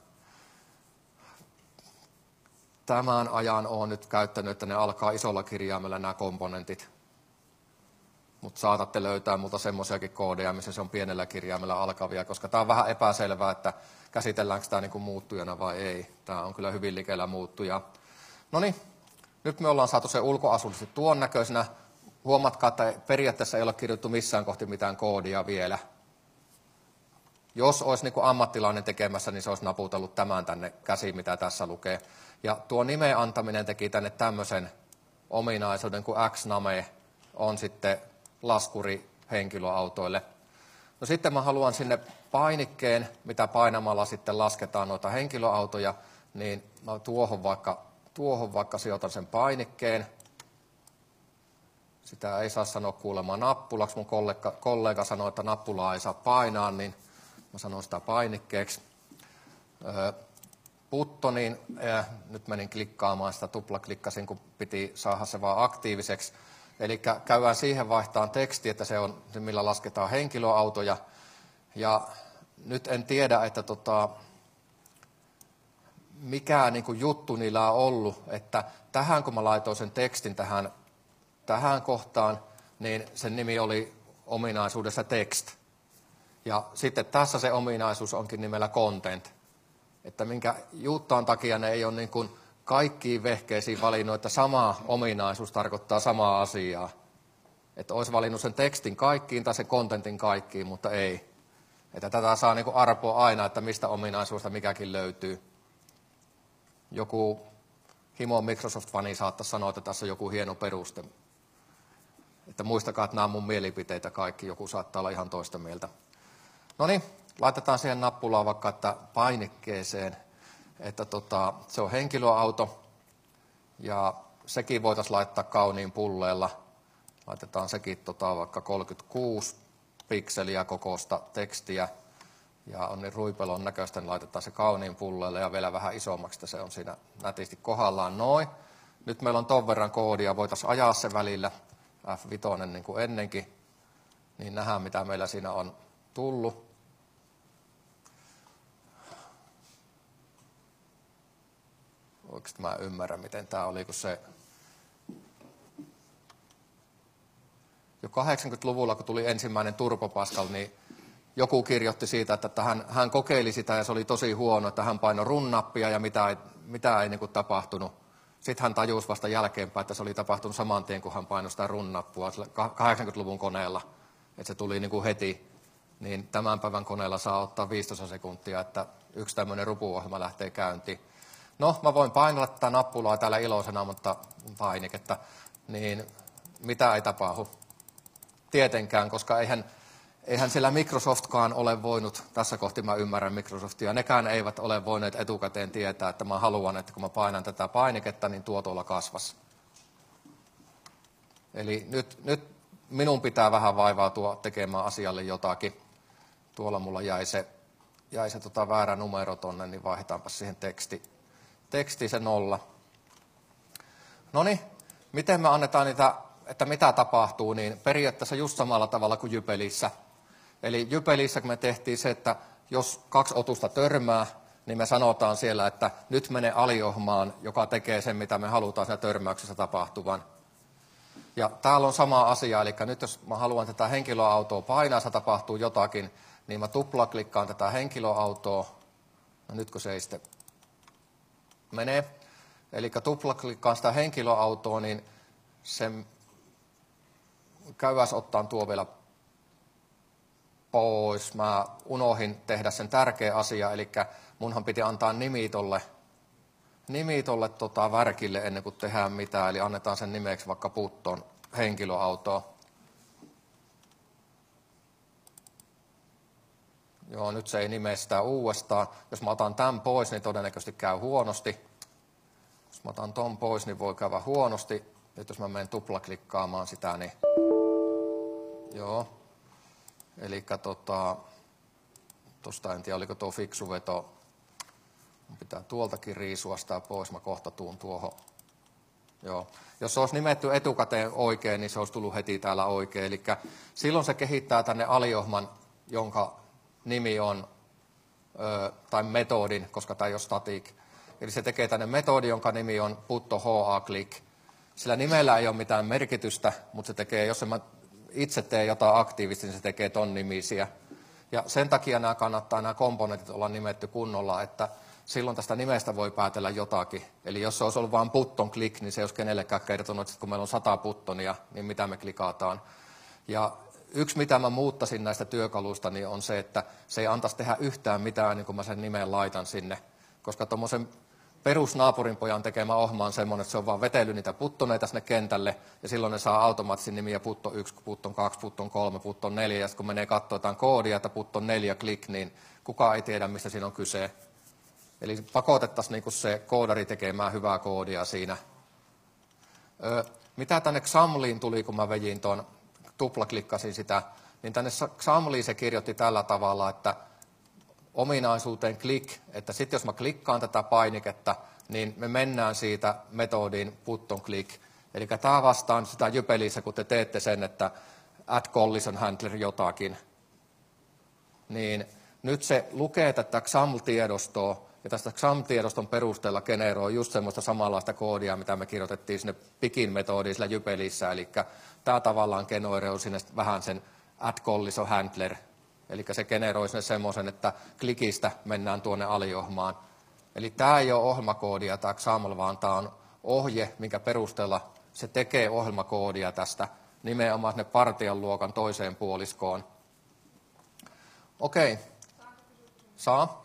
tämän ajan olen nyt käyttänyt, että ne alkaa isolla kirjaimella nämä komponentit. Mutta saatatte löytää multa semmoisiakin koodeja, missä se on pienellä kirjaimella alkavia, koska tämä on vähän epäselvää, että käsitelläänkö tämä niin kuin muuttujana vai ei. Tämä on kyllä hyvin likellä muuttuja. No niin, nyt me ollaan saatu se ulkoasullisesti tuon näköisenä. Huomatkaa, että periaatteessa ei ole kirjoittu missään kohti mitään koodia vielä. Jos olisi niin kuin ammattilainen tekemässä, niin se olisi naputellut tämän tänne käsiin, mitä tässä lukee. Ja tuo nimen antaminen teki tänne tämmöisen ominaisuuden kuin X-name on sitten laskuri henkilöautoille. No sitten mä haluan sinne painikkeen, mitä painamalla sitten lasketaan noita henkilöautoja, niin mä tuohon vaikka sijoitan sen painikkeen. Sitä ei saa sanoa kuulemma nappulaksi. Mun kollega sanoi, että nappulaa ei saa painaa, niin mä sanon sitä painikkeeksi. Buttoniin, nyt menin klikkaamaan sitä, tuplaklikkasin, kun piti saada se vaan aktiiviseksi. Eli käydään siihen vaihtaan teksti, että se on se, millä lasketaan henkilöautoja. Ja nyt en tiedä, että mikä niin kuin juttu niillä on ollut, että tähän kun mä laitoin sen tekstin tähän kohtaan, niin sen nimi oli ominaisuudessa text. Ja sitten tässä se ominaisuus onkin nimellä content. Että minkä juttaan takia ne ei ole niin kuin kaikkiin vehkeisiin valinnut, että sama ominaisuus tarkoittaa samaa asiaa. Että olisi valinnut sen tekstin kaikkiin tai sen contentin kaikkiin, mutta ei. Että tätä saa niin kuin arpoa aina, että mistä ominaisuudesta mikäkin löytyy. Joku himo Microsoft-fani saattaisi sanoa, että tässä on joku hieno peruste. Että muistakaa, että nämä on mun mielipiteitä kaikki, joku saattaa olla ihan toista mieltä. No niin, laitetaan siihen nappulaan vaikka, että painikkeeseen, että se on henkilöauto, ja sekin voitaisiin laittaa kauniin pulleella. Laitetaan sekin vaikka 36 pikseliä kokoista tekstiä, ja on niin ruipelon näköistä, niin laitetaan se kauniin pulleelle ja vielä vähän isommaksi, että se on siinä nätisti kohdallaan noin. Nyt meillä on ton verran koodia, voitaisiin ajaa se välillä, F5 niin kuin ennenkin, niin nähdään mitä meillä siinä on tullut. Oikeasti mä ymmärrän, miten tämä oli, kun se jo 80-luvulla, kun tuli ensimmäinen Turbo Pascal, niin joku kirjoitti siitä, että hän kokeili sitä ja se oli tosi huono, että hän painoi run-nappia ja mitä ei niin kuin tapahtunut. Sitten hän tajusi vasta jälkeenpäin, että se oli tapahtunut saman tien, kun hän painoi sitä run-nappua 80-luvun koneella, että se tuli niin kuin heti. Niin tämän päivän koneella saa ottaa 15 sekuntia, että yksi tämmöinen rupuohjelma lähtee käyntiin. No, mä voin painella tätä nappulaa täällä iloisena, mutta painiketta, niin mitä ei tapahdu? Tietenkään, koska eihän siellä Microsoftkaan ole voinut, tässä kohti mä ymmärrän Microsoftia, nekään eivät ole voineet etukäteen tietää, että mä haluan, että kun mä painan tätä painiketta, niin tuo tuolla kasvas. Eli nyt minun pitää vähän vaivautua tekemään asialle jotakin. Tuolla mulla jäi se väärä numero tonne, niin vaihdetaanpa siihen teksti se 0. Noniin, miten me annetaan niitä, että mitä tapahtuu, niin periaatteessa just samalla tavalla kuin Jypelissä. Eli Jypelissä kun me tehtiin se, että jos 2 otusta törmää, niin me sanotaan siellä, että nyt mene aliohmaan, joka tekee sen, mitä me halutaan siinä törmäyksessä tapahtuvan. Ja täällä on sama asia, eli nyt jos mä haluan tätä henkilöautoa painaa, se tapahtuu jotakin, niin mä tuplaklikkaan tätä henkilöautoa. No nytkö se ei sitten menee. Eli tuplaklikkaan sitä henkilöautoa, niin sen käyväs ottaa tuo vielä pois. Mä unohdin tehdä sen tärkeä asia, eli munhan piti antaa nimi tolle värkille ennen kuin tehdään mitään, eli annetaan sen nimeksi vaikka Putton henkilöautoa. Joo, nyt se ei nimeä sitä uudestaan. Jos mä otan tämän pois, niin todennäköisesti käy huonosti. Jos mä otan ton pois, niin voi käydä huonosti. Nyt jos mä menen tuplaklikkaamaan sitä, niin joo. Elikkä tosta en tiedä, oliko tuo fiksu veto. Mun pitää tuoltakin riisua sitä pois, mä kohta tuun tuohon. Joo. Jos se olisi nimetty etukäteen oikein, niin se olisi tullut heti täällä oikein. Eli silloin se kehittää tänne aliohman, jonka nimi on, tai metodin, koska tämä ei ole static. Eli se tekee tänne metodi, jonka nimi on putto HA-click. Sillä nimellä ei ole mitään merkitystä, mutta se tekee, jos mä itse teen jotain aktiivisesti, niin se tekee ton nimisiä. Ja sen takia nämä komponentit olla nimetty kunnolla, että silloin tästä nimestä voi päätellä jotakin. Eli jos se olisi ollut vain button click, niin se ei olisi kenellekään kertonut, että kun meillä on 100 buttonia, niin mitä me klikataan. Ja yksi, mitä mä muuttaisin näistä työkaluista, niin on se, että se ei antaisi tehdä yhtään mitään, niin kun mä sen nimeen laitan sinne. Koska tuommoisen perusnaapurinpojan tekemä ohjelma on semmoinen, että se on vaan vetellyt niitä puttoneita sinne kentälle, ja silloin ne saa automaattisesti nimiä putton 1, putton 2, putton 3, putton 4, ja kun menee katsoa jotain koodia, että putton 4 click, niin kukaan ei tiedä, mistä siinä on kyse. Eli pakotettaisiin niin se koodari tekemään hyvää koodia siinä. Mitä tänne XAMLiin tuli, kun mä vejin tuon, tuplaklikkasin sitä, niin tänne XAMLiin se kirjoitti tällä tavalla, että ominaisuuteen click, että sitten jos mä klikkaan tätä painiketta, niin me mennään siitä metodiin button click. Eli tämä vastaan sitä jypelissä, kun te teette sen, että add collision handler jotakin. Niin nyt se lukee tätä XAML-tiedostoa, ja tästä XAML-tiedoston perusteella generoi just semmoista samanlaista koodia, mitä me kirjoitettiin sinne pikin metodiin sillä jypelissä. Eli tämä tavallaan generoi sinne vähän sen add collision handler. Eli se generoi sinne semmoisen, että klikistä mennään tuonne aliohmaan. Eli tämä ei ole ohjelmakoodia, tämä XAML, vaan tämä on ohje, minkä perusteella se tekee ohjelmakoodia tästä nimenomaan sinne partian luokan toiseen puoliskoon. Okei. Saa.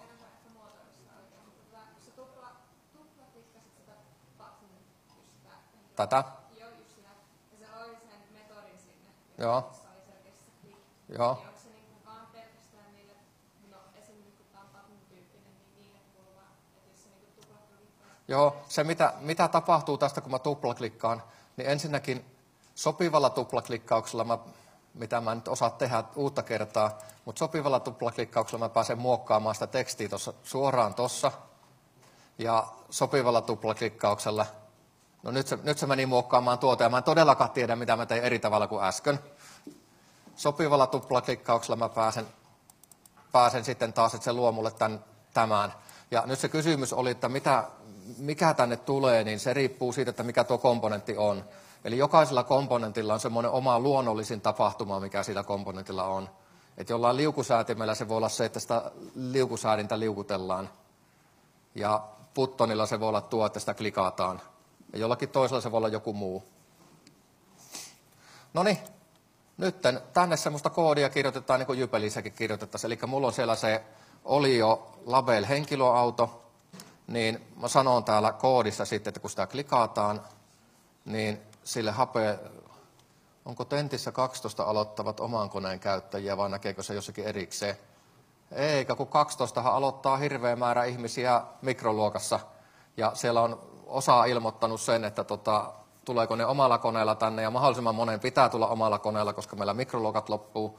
Tätä? Joo, just sitä. Ja se oli sen metodin sinne. Joo. Se oli selkeästi se click. Joo. Onko se niin kuin vaan pelkästään niille, no esimerkiksi kun tämä on button-tyyppinen, niin niille kuuluva, että jos se niin kuin tuplaklikkaa. Joo, se mitä tapahtuu tästä, kun mä tuplaklikkaan, niin ensinnäkin sopivalla tuplaklikkauksella, mitä mä nyt osaa tehdä uutta kertaa, mutta sopivalla tuplaklikkauksella mä pääsen muokkaamaan sitä tekstiä suoraan tuossa, ja sopivalla tuplaklikkauksella, no nyt se meni muokkaamaan tuota, ja mä en todellakaan tiedä, mitä mä tein eri tavalla kuin äsken. Sopivalla tuplaklikkauksella mä pääsen sitten taas, että se luo mulle tämän. Ja nyt se kysymys oli, että mikä tänne tulee, niin se riippuu siitä, että mikä tuo komponentti on. Eli jokaisella komponentilla on semmoinen oma luonnollisin tapahtuma, mikä sillä komponentilla on. Että jollain liukusäätimellä se voi olla se, että sitä liukusäädintä liukutellaan. Ja buttonilla se voi olla tuo, että sitä klikataan. Ja jollakin toisella se voi olla joku muu. Noniin, nyt tänne semmoista koodia kirjoitetaan, niin kuin Jypelissäkin kirjoitettaisiin. Eli mulla on siellä se oli jo label henkilöauto, niin mä sanon täällä koodissa sitten, että kun sitä klikataan, niin sille onko Tentissä 12 aloittavat oman koneen käyttäjiä, vai näkeekö se jossakin erikseen? Eikä, kun 12 aloittaa hirveä määrä ihmisiä mikroluokassa, ja siellä on osa ilmoittanut sen, että tuleeko ne omalla koneella tänne, ja mahdollisimman monen pitää tulla omalla koneella, koska meillä mikroluokat loppuu.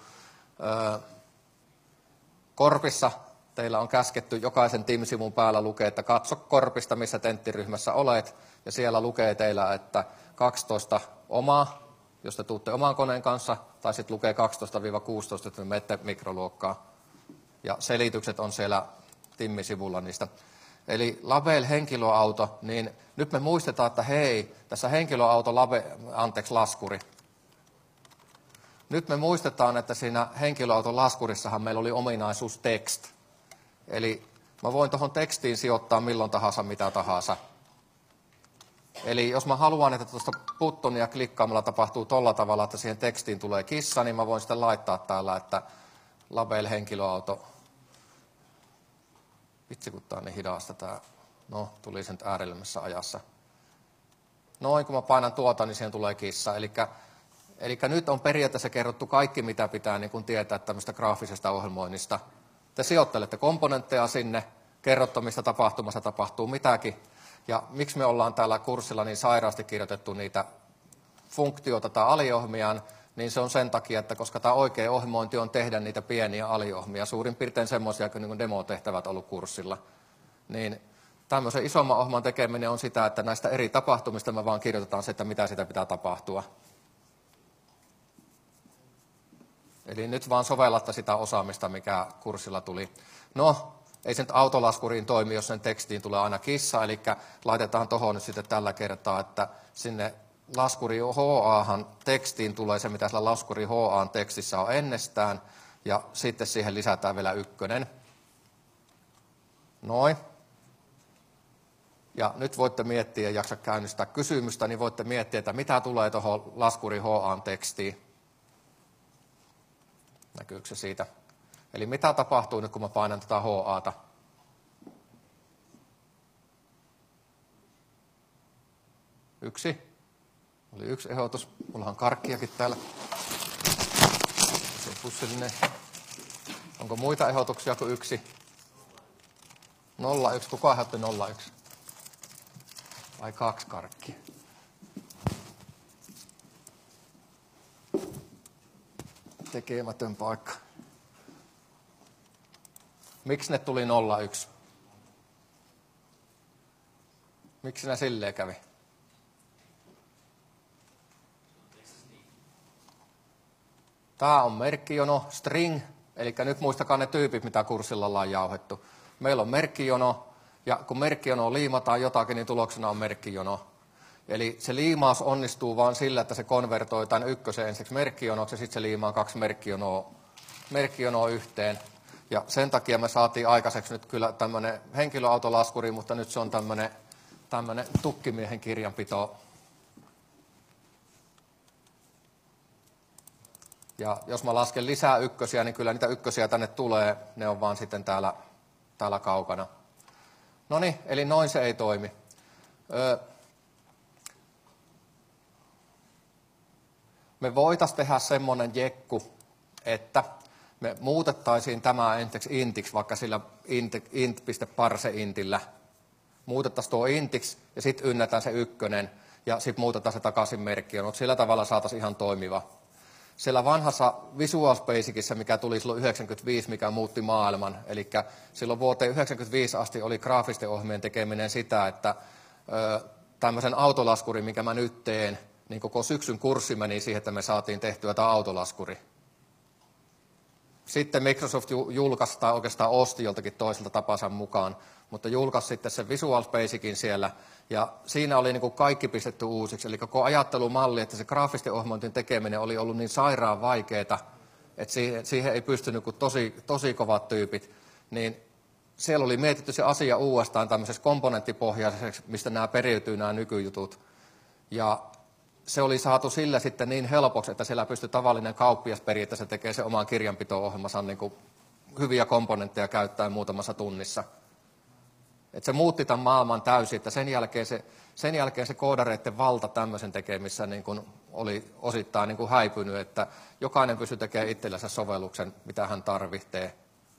Korpissa teillä on käsketty, jokaisen Teams-sivun päällä lukee, että katso Korpista, missä tenttiryhmässä olet, ja siellä lukee teillä, että 12 omaa, jos te tuutte oman koneen kanssa, tai sitten lukee 12-16, että menette mikroluokkaa. Ja selitykset on siellä Teams-sivulla niistä. Eli label henkilöauto, niin nyt me muistetaan, että hei, tässä henkilöauto laskuri. Nyt me muistetaan, että siinä henkilöauton laskurissahan meillä oli ominaisuus text. Eli mä voin tuohon tekstiin sijoittaa milloin tahansa, mitä tahansa. Eli jos mä haluan, että tuosta buttonia klikkaamalla tapahtuu tolla tavalla, että siihen tekstiin tulee kissa, niin mä voin sitten laittaa täällä, että label henkilöauto Vitsi, kun tää on niin hidasta tää. No, tuli sen äärillemmässä ajassa. Noin, kun mä painan tuota, niin siihen tulee kissa. Eli nyt on periaatteessa kerrottu kaikki, mitä pitää niin kun tietää tämmöistä graafisesta ohjelmoinnista. Te sijoittelette komponentteja sinne, kerrotte, mistä tapahtumassa tapahtuu mitäkin. Ja miksi me ollaan täällä kurssilla niin sairaasti kirjoitettu niitä funktioita tai aliohmiaan, niin se on sen takia, että koska tämä oikea ohjelmointi on tehdä niitä pieniä aliohmia, suurin piirtein semmoisia kuin niin demotehtävät ollut kurssilla, niin tämmöisen isomman ohjelman tekeminen on sitä, että näistä eri tapahtumista me vaan kirjoitetaan se, että mitä sitä pitää tapahtua. Eli nyt vaan sovellatte sitä osaamista, mikä kurssilla tuli. No, ei se nyt autolaskuriin toimi, jos sen tekstiin tulee aina kissa, eli laitetaan tuohon nyt sitten tällä kertaa, että sinne laskuri HA:han tekstiin tulee se, mitä sillä laskuri HA:n tekstissä on ennestään, ja sitten siihen lisätään vielä 1. Noin. Ja nyt voitte miettiä, ja jaksa käynnistää kysymystä, niin voitte miettiä, että mitä tulee tuohon laskuri HA:n tekstiin. Näkyykö se siitä? Eli mitä tapahtuu nyt, kun mä painan tätä HA:ta? Oli yksi ehdotus. Mulla on karkkiakin täällä. Se on pussillinen. Onko muita ehdotuksia kuin 1? 01. Kuka ehdotti 01? Vai 2 karkkia? Tekemätön paikka. Miksi ne tuli 01? Miksi ne silleen kävi? Tämä on merkkijono, string, eli nyt muistakaa ne tyypit, mitä kurssilla ollaan jauhettu. Meillä on merkkijono, ja kun merkkijonoon liimataan jotakin, niin tuloksena on merkkijono. Eli se liimaus onnistuu vain sillä, että se konvertoi tämän 1 ensiksi merkkijonoksi, ja sitten se liimaa 2 merkkijonoa yhteen. Ja sen takia me saatiin aikaiseksi nyt kyllä tämmöinen henkilöautolaskuri, mutta nyt se on tämmöinen tukkimiehen kirjanpito. Ja jos mä lasken lisää 1, niin kyllä niitä 1 tänne tulee, ne on vaan sitten täällä kaukana. Noniin, eli noin se ei toimi. Me voitaisiin tehdä semmoinen jekku, että me muutettaisiin tämä ensiksi intiksi, vaikka sillä int.parseintillä. Muutettaisiin tuo intiksi ja sitten ynnätään se 1 ja sitten muutetaan se takaisin merkkiin. Mutta sillä tavalla saataisiin ihan toimiva. Siellä vanhassa Visual Basicissa, mikä tuli silloin 95, mikä muutti maailman, eli silloin vuoteen 95 asti oli graafisten ohjelmien tekeminen sitä, että tämmöisen autolaskurin, minkä mä nyt teen, niin koko syksyn kurssi meni siihen, että me saatiin tehtyä tämä autolaskuri. Sitten Microsoft julkaisi tai oikeastaan osti joltakin toiselta tapansa mukaan, mutta julkaisi sitten sen Visual Basicin siellä, ja siinä oli niin kuin kaikki pistetty uusiksi, eli koko ajattelumalli, että se graafisten ohjelmointien tekeminen oli ollut niin sairaan vaikeaa, että siihen ei pystynyt kuin tosi kovat tyypit, niin siellä oli mietitty se asia uudestaan tämmöisessä komponenttipohjaiseksi, mistä nämä periytyy nämä nykyjutut, ja se oli saatu sillä sitten niin helpoksi, että siellä pystyi tavallinen kauppias periaatteessa tekemään se oman kirjanpito-ohjelmansa niin kuin hyviä komponentteja käyttäen muutamassa tunnissa. Että se muutti tämän maailman täysin, että sen jälkeen se koodareiden valta tämmöisen tekemissä niin kuin oli osittain niin kuin häipynyt, että jokainen pystyi tekemään itsellensä sovelluksen, mitä hän tarvitsee.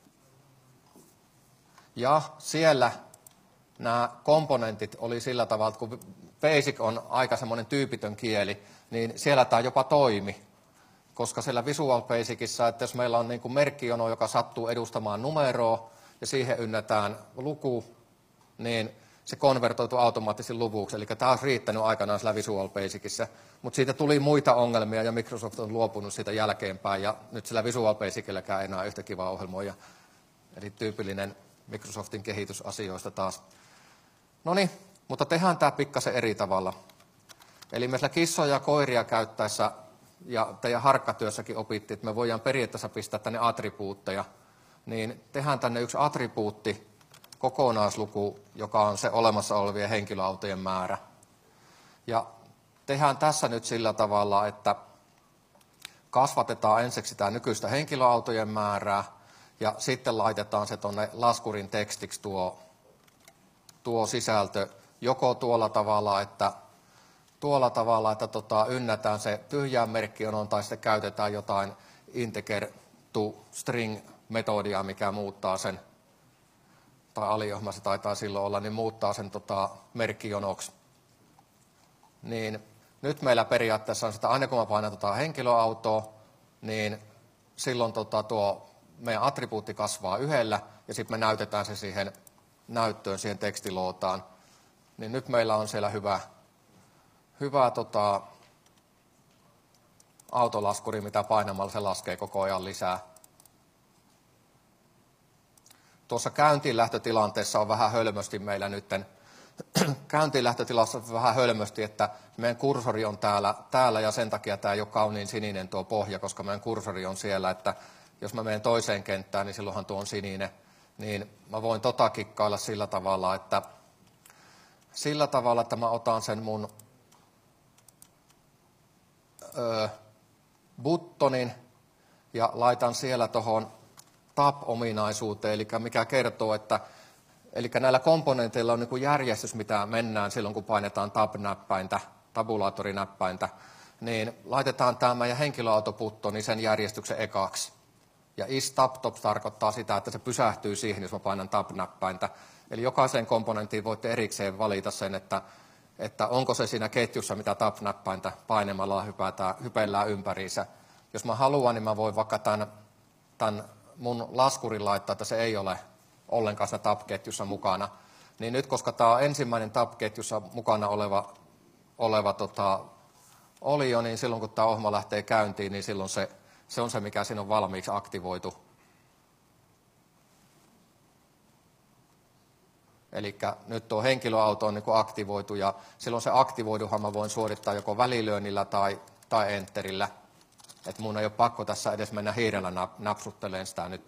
Ja siellä nämä komponentit oli sillä tavalla, että kun Basic on aika semmoinen tyypitön kieli, niin siellä tämä jopa toimi. Koska siellä Visual Basicissa, että jos meillä on niin kuin merkkijono, joka sattuu edustamaan numeroa, ja siihen ynnätään luku, niin se konvertoituu automaattisesti luvuksi. Eli tämä olisi riittänyt aikanaan siellä Visual Basicissa. Mutta siitä tuli muita ongelmia, ja Microsoft on luopunut siitä jälkeenpäin, ja nyt sillä Visual Basicilläkään ei enää yhtä kivaa ohjelmoija. Eli tyypillinen Microsoftin kehitysasioista taas. Noniin, mutta tehdään tämä pikkasen eri tavalla. Eli me kissoja ja koiria käyttäessä, ja teidän harkkatyössäkin opittiin, että me voidaan periaatteessa pistää tänne attribuutteja, niin tehdään tänne yksi attribuutti, kokonaisluku, joka on se olemassa olevien henkilöautojen määrä. Ja tehdään tässä nyt sillä tavalla, että kasvatetaan ensiksi sitä nykyistä henkilöautojen määrää, ja sitten laitetaan se tuonne laskurin tekstiksi tuo sisältö joko tuolla tavalla, että ynnätään se tyhjään merkkionoon tai sitten käytetään jotain integer to string metodia, mikä muuttaa sen, tai aliohma se taitaa silloin olla, niin muuttaa sen merkkionoksi. Niin nyt meillä periaatteessa on sitä, aina kun mä painan henkilöautoa, niin silloin tuo meidän attribuutti kasvaa 1, ja sitten me näytetään se siihen näyttöön, siihen tekstilootaan. Niin nyt meillä on siellä hyvä autolaskuri, mitä painamalla se laskee koko ajan lisää. Tuossa käyntiinlähtötilanteessa on vähän hölmösti meillä nytten, käyntiinlähtötilassa on vähän hölmösti, että meidän kursori on täällä ja sen takia tämä ei ole kauniin sininen tuo pohja, koska meidän kursori on siellä, että jos mä menen toiseen kenttään, niin silloinhan tuo on sininen. Niin mä voin kikkailla sillä tavalla, että mä otan sen mun buttonin ja laitan siellä tuohon tab-ominaisuuteen, eli mikä kertoo, että eli näillä komponenteilla on niin järjestys, mitä mennään silloin, kun painetaan tab-näppäintä, tabulaattorinäppäintä, niin laitetaan tämä meidän henkilöautobuttoni sen järjestyksen ekaksi. Ja is-tab-top tarkoittaa sitä, että se pysähtyy siihen, jos mä painan tab-näppäintä. Eli jokaiseen komponenttiin voitte erikseen valita sen, että onko se siinä ketjussa, mitä tab-näppäintä painamalla hypellään ympäriinsä. Jos mä haluan, niin mä voin vaikka tämän mun laskurin laittaa, että se ei ole ollenkaan siinä tab-ketjussa mukana. Niin nyt, koska tämä on ensimmäinen tab-ketjussa mukana oleva olio, niin silloin kun tämä ohjelma lähtee käyntiin, niin silloin se on se, mikä siinä on valmiiksi aktivoitu. Eli nyt tuo henkilöauto on niin kuin aktivoitu, ja silloin se aktivoiduhan mä voin suorittaa joko välilyönnillä tai enterillä. Että mun ei ole pakko tässä edes mennä hiirellä napsuttelemaan sitä nyt.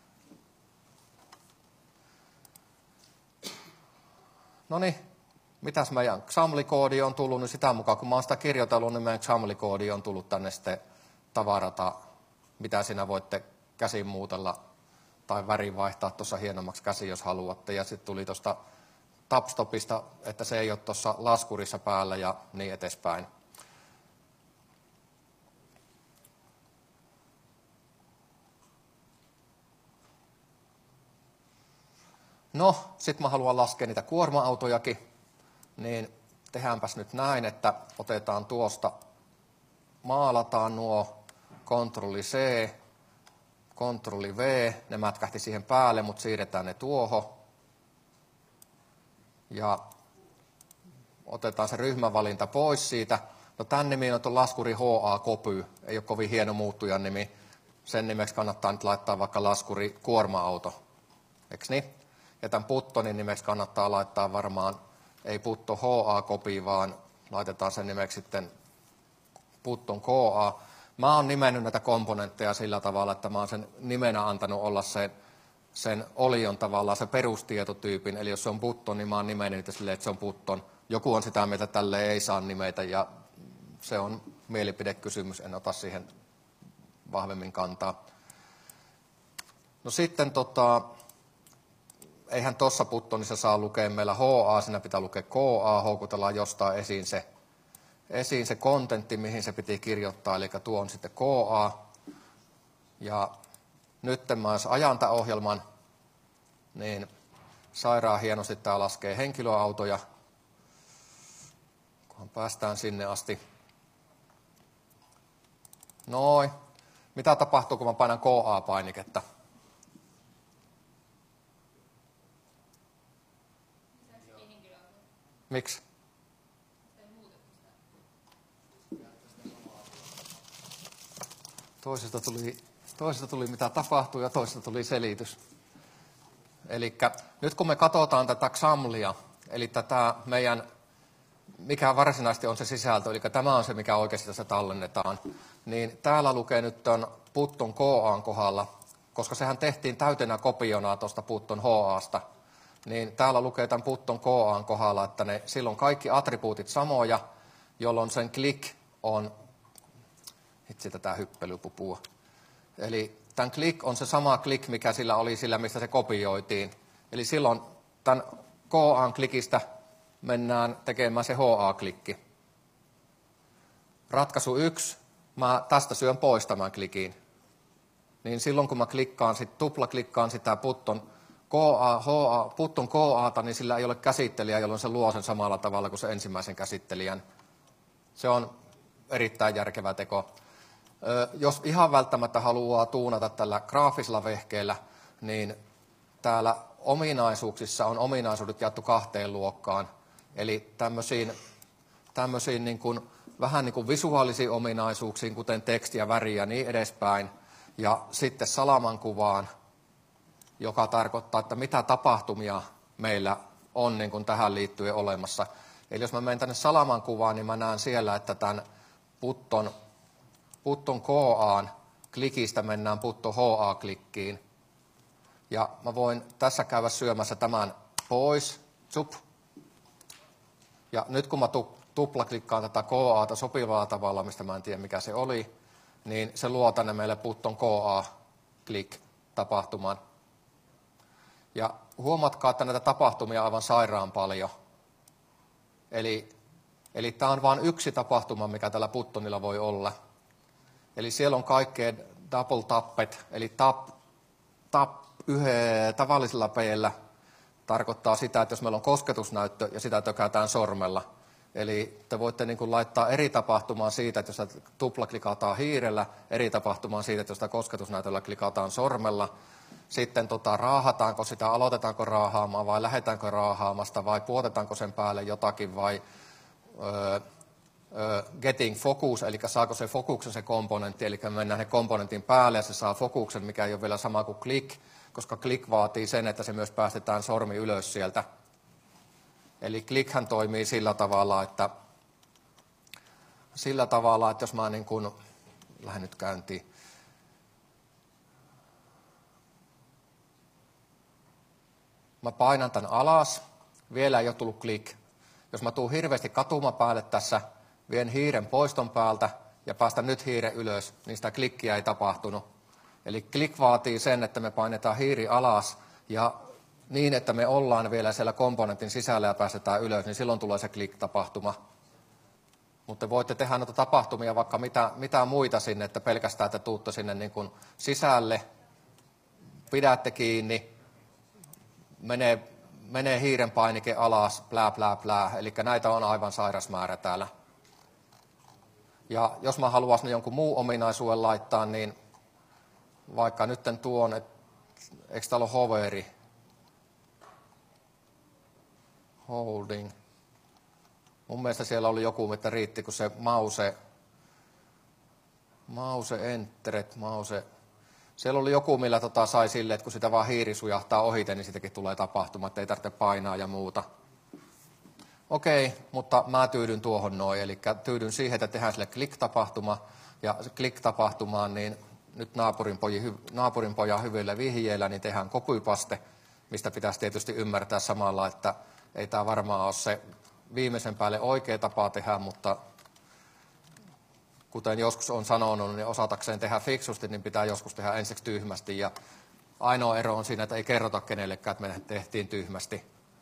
Noniin, mitäs meidän XAML-koodi on tullut, niin sitä mukaan kun mä oon sitä kirjoitellut, niin meidän XAML-koodi on tullut tänne sitten tavarata, mitä siinä voitte käsin muutella tai värin vaihtaa tuossa hienommaksi käsin, jos haluatte. Ja sitten tuli tuosta tabstopista, että se ei ole tuossa laskurissa päällä ja niin edespäin. No, sitten mä haluan laskea niitä kuorma-autojakin, niin tehdäänpäs nyt näin, että otetaan tuosta, maalataan nuo, Ctrl+C, Ctrl+V, ne mätkähti siihen päälle, mutta siirretään ne tuohon. Ja otetaan se ryhmävalinta pois siitä. No tämän nimi on tuon laskuri HA-kopy, ei ole kovin hieno muuttujan nimi. Sen nimeksi kannattaa nyt laittaa vaikka laskuri kuorma-auto, eikö niin? Ja tämän buttonin nimeksi kannattaa laittaa varmaan, ei button HA-kopy, vaan laitetaan sen nimeksi sitten button KA. Mä oon nimennyt näitä komponentteja sillä tavalla, että mä oon sen nimenä antanut olla sen olion tavallaan se perustietotyypin. Eli jos se on button, niin mä oon nimennyt niitä silleen, että se on button. Joku on sitä mieltä, että tälle ei saa nimetä, ja se on mielipidekysymys, en ota siihen vahvemmin kantaa. No sitten eihän tuossa buttonissa saa lukea meillä HA, siinä pitää lukea KA, houkutellaan jostain esiin se kontentti, mihin se piti kirjoittaa, eli tuo on sitten KA. Ja nyt mä jos ajan tämän ohjelman, niin sairaan hienosti tämä laskee henkilöautoja, kunhan päästään sinne asti. Noin. Mitä tapahtuu, kun mä painan KA-painiketta? Miksi? Toisesta tuli mitä tapahtuu ja toisesta tuli selitys. Eli nyt kun me katsotaan tätä XAMLia, eli tätä meidän, mikä varsinaisesti on se sisältö, eli tämä on se, mikä oikeasti tässä tallennetaan, niin täällä lukee nyt tuon button KA:n kohdalla, koska sehän tehtiin täytenä kopiona tuosta button HA:sta, niin täällä lukee tämän button KA:n kohdalla, että silloin kaikki attribuutit samoja, jolloin sen click on, itse tätä hyppelypupua. Eli tämän click on se sama click, mikä sillä oli sillä, mistä se kopioitiin. Eli silloin tämän KA-klikistä mennään tekemään se HA-klikki. Ratkaisu 1, mä tästä syön pois tämän klikin. Niin silloin kun mä tuplaklikkaan sitä putton KA:ta, niin sillä ei ole käsittelijä, jolloin se luo sen samalla tavalla kuin se ensimmäisen käsittelijän. Se on erittäin järkevä teko. Jos ihan välttämättä haluaa tuunata tällä graafisella vehkeellä, niin täällä ominaisuuksissa on ominaisuudet jaettu 2 luokkaan. Eli tämmöisiin niin kuin, vähän niin kuin visuaalisiin ominaisuuksiin, kuten tekstiä, väriä ja niin edespäin. Ja sitten salamankuvaan, joka tarkoittaa, että mitä tapahtumia meillä on niin kuin tähän liittyen olemassa. Eli jos mä menen tänne salamankuvaan, niin mä näen siellä, että tämän putton KA:n klikistä mennään putton HA-klikkiin. Ja mä voin tässä käydä syömässä tämän pois. Zup. Ja nyt kun mä tuplaklikkaan tätä KA:ta sopivalla tavalla, mistä mä en tiedä mikä se oli, niin se luo tänne meille putton KA-click-tapahtuman. Ja huomatkaa, että näitä tapahtumia on aivan sairaan paljon. Eli tämä on vain yksi tapahtuma, mikä tällä puttonilla voi olla. Eli siellä on kaikkea double tappet, eli tap tavallisella peillä tarkoittaa sitä, että jos meillä on kosketusnäyttö ja sitä tökätään sormella. Eli te voitte niin kuin laittaa eri tapahtumaan siitä, että jos sitä tuplaklikataan hiirellä, eri tapahtumaan siitä, että jos sitä kosketusnäytöllä klikataan sormella. Sitten raahataanko sitä, aloitetaanko raahaamaan vai lähdetäänkö raahaamasta vai puotetaanko sen päälle jotakin vai getting focus, eli saako se fokuksen se komponentti, eli mennään komponentin päälle ja se saa fokuksen, mikä ei ole vielä sama kuin click, koska click vaatii sen, että se myös päästetään sormi ylös sieltä. Eli clickhän toimii sillä tavalla, että jos mä niin kuin, lähden nyt käyntiin. Mä painan tämän alas, vielä ei ole tullut click. Jos mä tuun hirveästi katuma päälle tässä, vien hiiren poiston päältä ja päästän nyt hiiren ylös, niin sitä klikkiä ei tapahtunut. Eli click vaatii sen, että me painetaan hiiri alas ja niin, että me ollaan vielä siellä komponentin sisällä ja päästetään ylös, niin silloin tulee se click-tapahtuma. Mutta voitte tehdä noita tapahtumia vaikka mitä muita sinne, että pelkästään, että tuutte sinne niin kuin sisälle, pidätte kiinni, menee hiiren painike alas, plää, plää, plää. Eli näitä on aivan sairas määrä täällä. Ja jos mä haluaisin jonkun muun ominaisuuden laittaa, niin vaikka nyt tuon, eikö täällä ole hoveri? Holding. Mun mielestä siellä oli joku, että riitti, kun se mouse. Siellä oli joku, millä sai sille, että kun sitä vaan hiiri sujahtaa ohite, niin sitäkin tulee tapahtuma, että ei tarvitse painaa ja muuta. Okei, mutta mä tyydyn tuohon noin, eli tyydyn siihen, että tehdään sille click-tapahtuma, ja click-tapahtumaan, niin nyt naapurin pojan hyvillä vihjeillä, niin tehdään copy-paste, mistä pitäisi tietysti ymmärtää samalla, että ei tämä varmaan ole se viimeisen päälle oikea tapa tehdä, mutta kuten joskus on sanonut, niin osatakseen tehdä fiksusti, niin pitää joskus tehdä ensiksi tyhmästi. Ja ainoa ero on siinä, että ei kerrota kenellekään, että me tehtiin tyhmästi.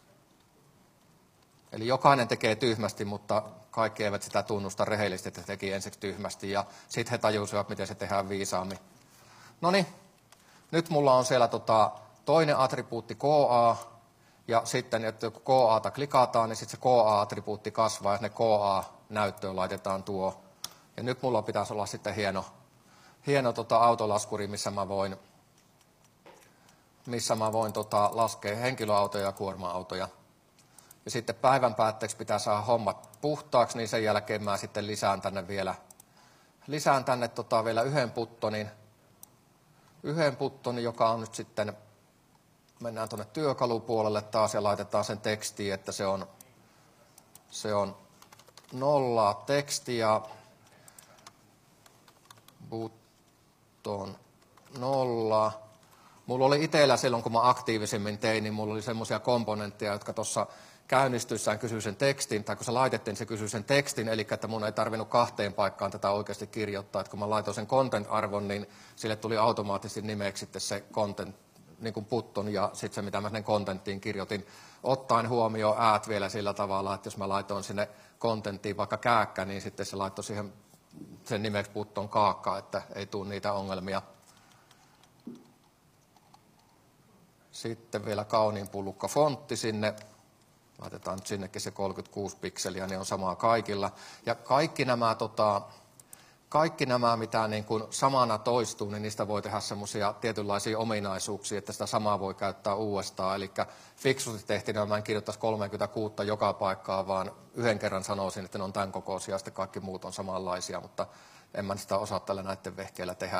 Eli jokainen tekee tyhmästi, mutta kaikki eivät sitä tunnusta rehellisesti, että teki ensiksi tyhmästi. Ja sitten he tajusivat, miten se tehdään viisaammin. No niin, nyt mulla on siellä toinen attribuutti KA. Ja sitten, että kun KA:ta klikataan, niin sitten se KA-attribuutti kasvaa ja sinne KA-näyttöön laitetaan tuo. Ja nyt mulla pitäisi olla sitten hieno autolaskuri, missä mä voin laskea henkilöautoja ja kuorma-autoja. Ja sitten päivän päätteeksi pitää saada hommat puhtaaksi, niin sen jälkeen mä sitten lisään tänne vielä yhden puttonin, joka on nyt sitten, mennään tuonne työkalupuolelle taas ja laitetaan sen tekstiin, että se on 0 tekstiä, button 0. Mulla oli itsellä silloin, kun mä aktiivisemmin tein, niin mulla oli semmoisia komponentteja, jotka tuossa käynnistyessään kysyy sen tekstin, tai kun se laitettiin, niin se kysyy sen tekstin, eli että mun ei tarvinnut 2 paikkaan tätä oikeasti kirjoittaa. Että kun mä laitoin sen content-arvon, niin sille tuli automaattisesti nimeksi sitten se content, niin kuin putton ja sitten se, mitä mä sinne contenttiin kirjoitin, ottaen huomioon äät vielä sillä tavalla, että jos mä laitoin sinne contenttiin vaikka kääkkä, niin sitten se laittoi siihen sen nimeksi putton kaakka, että ei tule niitä ongelmia. Sitten vielä kauniin pullukka fontti sinne. Laitetaan nyt sinnekin se 36 pikseliä, niin on samaa kaikilla. Ja kaikki nämä mitä niin kuin samana toistuu, niin niistä voi tehdä semmoisia tietynlaisia ominaisuuksia, että sitä samaa voi käyttää uudestaan. Eli fiksusti tehtiin, mä en kirjoittaisi 36 joka paikkaa, vaan yhden kerran sanoisin, että ne on tämän kokoisia, ja sitten kaikki muut on samanlaisia, mutta en mä sitä osaa tällä näiden vehkeillä tehdä.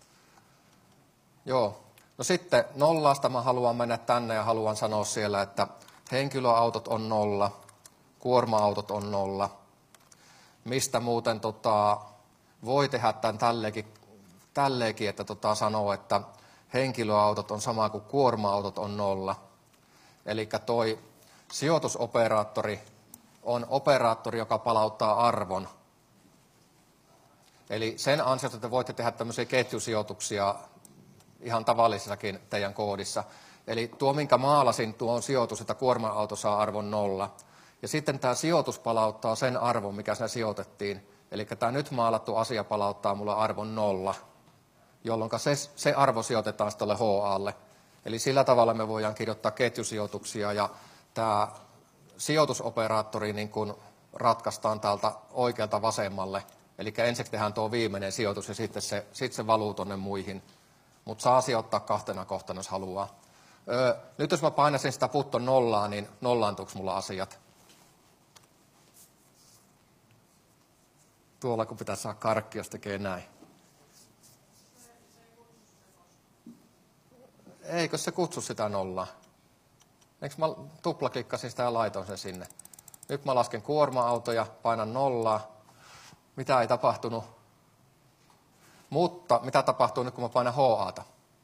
Joo. No sitten 0 mä haluan mennä tänne ja haluan sanoa siellä, että henkilöautot on 0, kuorma-autot on 0. Mistä muuten voi tehdä tämän tälleenkin, että sanoo, että henkilöautot on sama kuin kuorma-autot on 0. Eli toi sijoitusoperaattori on operaattori, joka palauttaa arvon. Eli sen ansiosta te voitte tehdä tämmöisiä ketjusijoituksia ihan tavallisessakin teidän koodissa. Eli tuo, minkä maalasin, tuo on sijoitus, että kuorma-auto saa arvon 0. Ja sitten tämä sijoitus palauttaa sen arvon, mikä siinä sijoitettiin. Eli tämä nyt maalattu asia palauttaa mulle arvon 0, jolloin se arvo sijoitetaan sitten tuolle HA:lle. Eli sillä tavalla me voidaan kirjoittaa ketjusijoituksia ja tämä sijoitusoperaattori niin kun ratkaistaan täältä oikealta vasemmalle. Eli ensiksi tehdään tuo viimeinen sijoitus ja sitten se valuu tuonne muihin. Mutta saa sijoittaa 2 kohtana, jos haluaa. Nyt jos mä painasin sitä putton 0, niin nollaantuuko mulla asiat? Tuolla kun pitää saada karkki, jos tekee näin. Eikö se kutsu sitä 0? Eikö mä tuplaklikkasin sitä ja laitoin sen sinne? Nyt mä lasken kuorma-autoja, painan 0. Mitä ei tapahtunut? Mutta mitä tapahtuu nyt, kun mä painan HA:ta?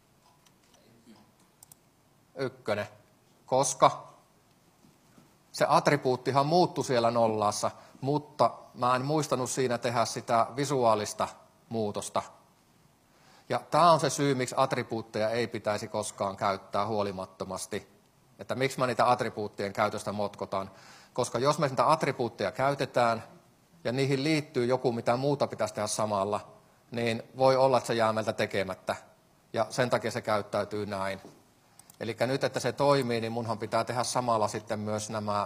1. Koska se attribuuttihan muuttui siellä 0, mutta mä en muistanut siinä tehdä sitä visuaalista muutosta. Ja tämä on se syy, miksi attribuutteja ei pitäisi koskaan käyttää huolimattomasti. Että miksi mä niitä attribuuttien käytöstä motkotan. Koska jos me niitä attribuutteja käytetään ja niihin liittyy joku, mitä muuta pitäisi tehdä samalla, niin voi olla, että se jää meiltä tekemättä. Ja sen takia se käyttäytyy näin. Eli nyt, että se toimii, niin munhan pitää tehdä samalla sitten myös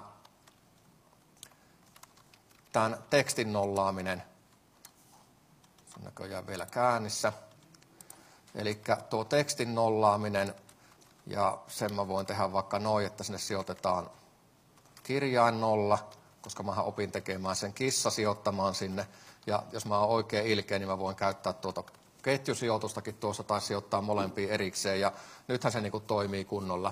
tämän tekstin nollaaminen. Se on näköjään vielä käännissä. Eli tuo tekstin nollaaminen, ja sen mä voin tehdä vaikka noin, että sinne sijoitetaan kirjain 0, koska mä opin tekemään sen kissa sijoittamaan sinne. Ja jos mä oon oikein ilkeä, niin mä voin käyttää tuota ketjusijoitustakin tuossa tai sijoittaa molempiin erikseen. Ja nythän se niin kuin toimii kunnolla.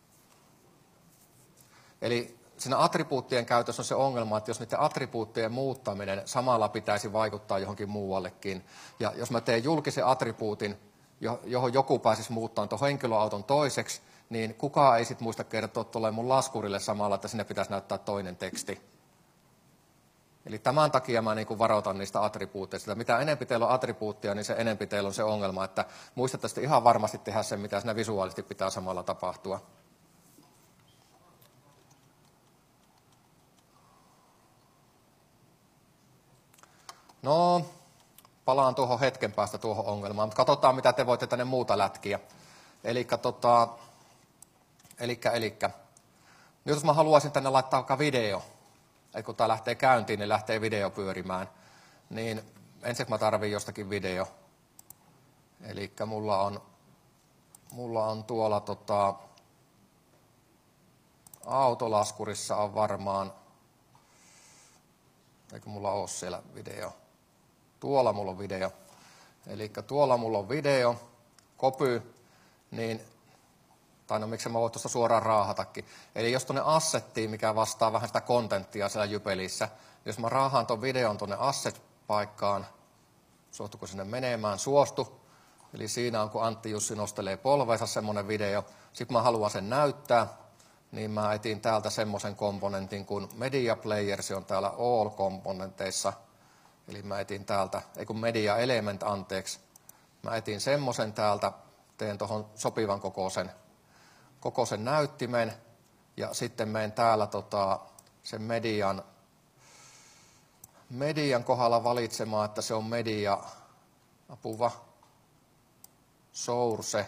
Eli siinä attribuuttien käytössä on se ongelma, että jos niiden attribuuttien muuttaminen samalla pitäisi vaikuttaa johonkin muuallekin. Ja jos mä teen julkisen attribuutin, johon joku pääsisi muuttamaan tuon henkilöauton toiseksi, niin kukaan ei sitten muista kertoa tuolle mun laskurille samalla, että sinne pitäisi näyttää toinen teksti. Eli tämän takia mä niin varoitan niistä attribuutteista. Mitä enempi teillä on attribuuttia, niin se enempi teillä on se ongelma, että muistatte ihan varmasti tehdä sen, mitä siinä visuaalisesti pitää samalla tapahtua. No, palaan tuohon hetken päästä tuohon ongelmaan, mutta katsotaan, mitä te voitte tänne muuta lätkiä. Nyt jos mä haluaisin tänne laittaa vaikka video, eli kun tämä lähtee käyntiin, niin lähtee video pyörimään, niin ensin mä tarviin jostakin video. Eli mulla on tuolla autolaskurissa on varmaan, eikö mulla ole siellä video? Tuolla mulla on video. Eli tuolla mulla on video, copy, niin, tai no miksi mä voin tuosta suoraan raahatakin. Eli jos tuonne assettiin, mikä vastaa vähän sitä kontenttia siellä Jypelissä, jos mä raahaan tuon videon tuonne asset-paikkaan, suostuko sinne menemään, suostu. Eli siinä on, kun Antti Jussi nostelee polveensa semmoinen video. Sitten mä haluan sen näyttää. niin mä etin täältä semmoisen komponentin kuin Media Player, se on täällä All-komponenteissa. Eli mä etin täältä, Media Element, anteeksi. Mä etin semmoisen täältä, teen tuohon sopivan kokoisen näyttimen ja sitten menen täällä sen median kohdalla valitsemaan, että se on media, apuva, source,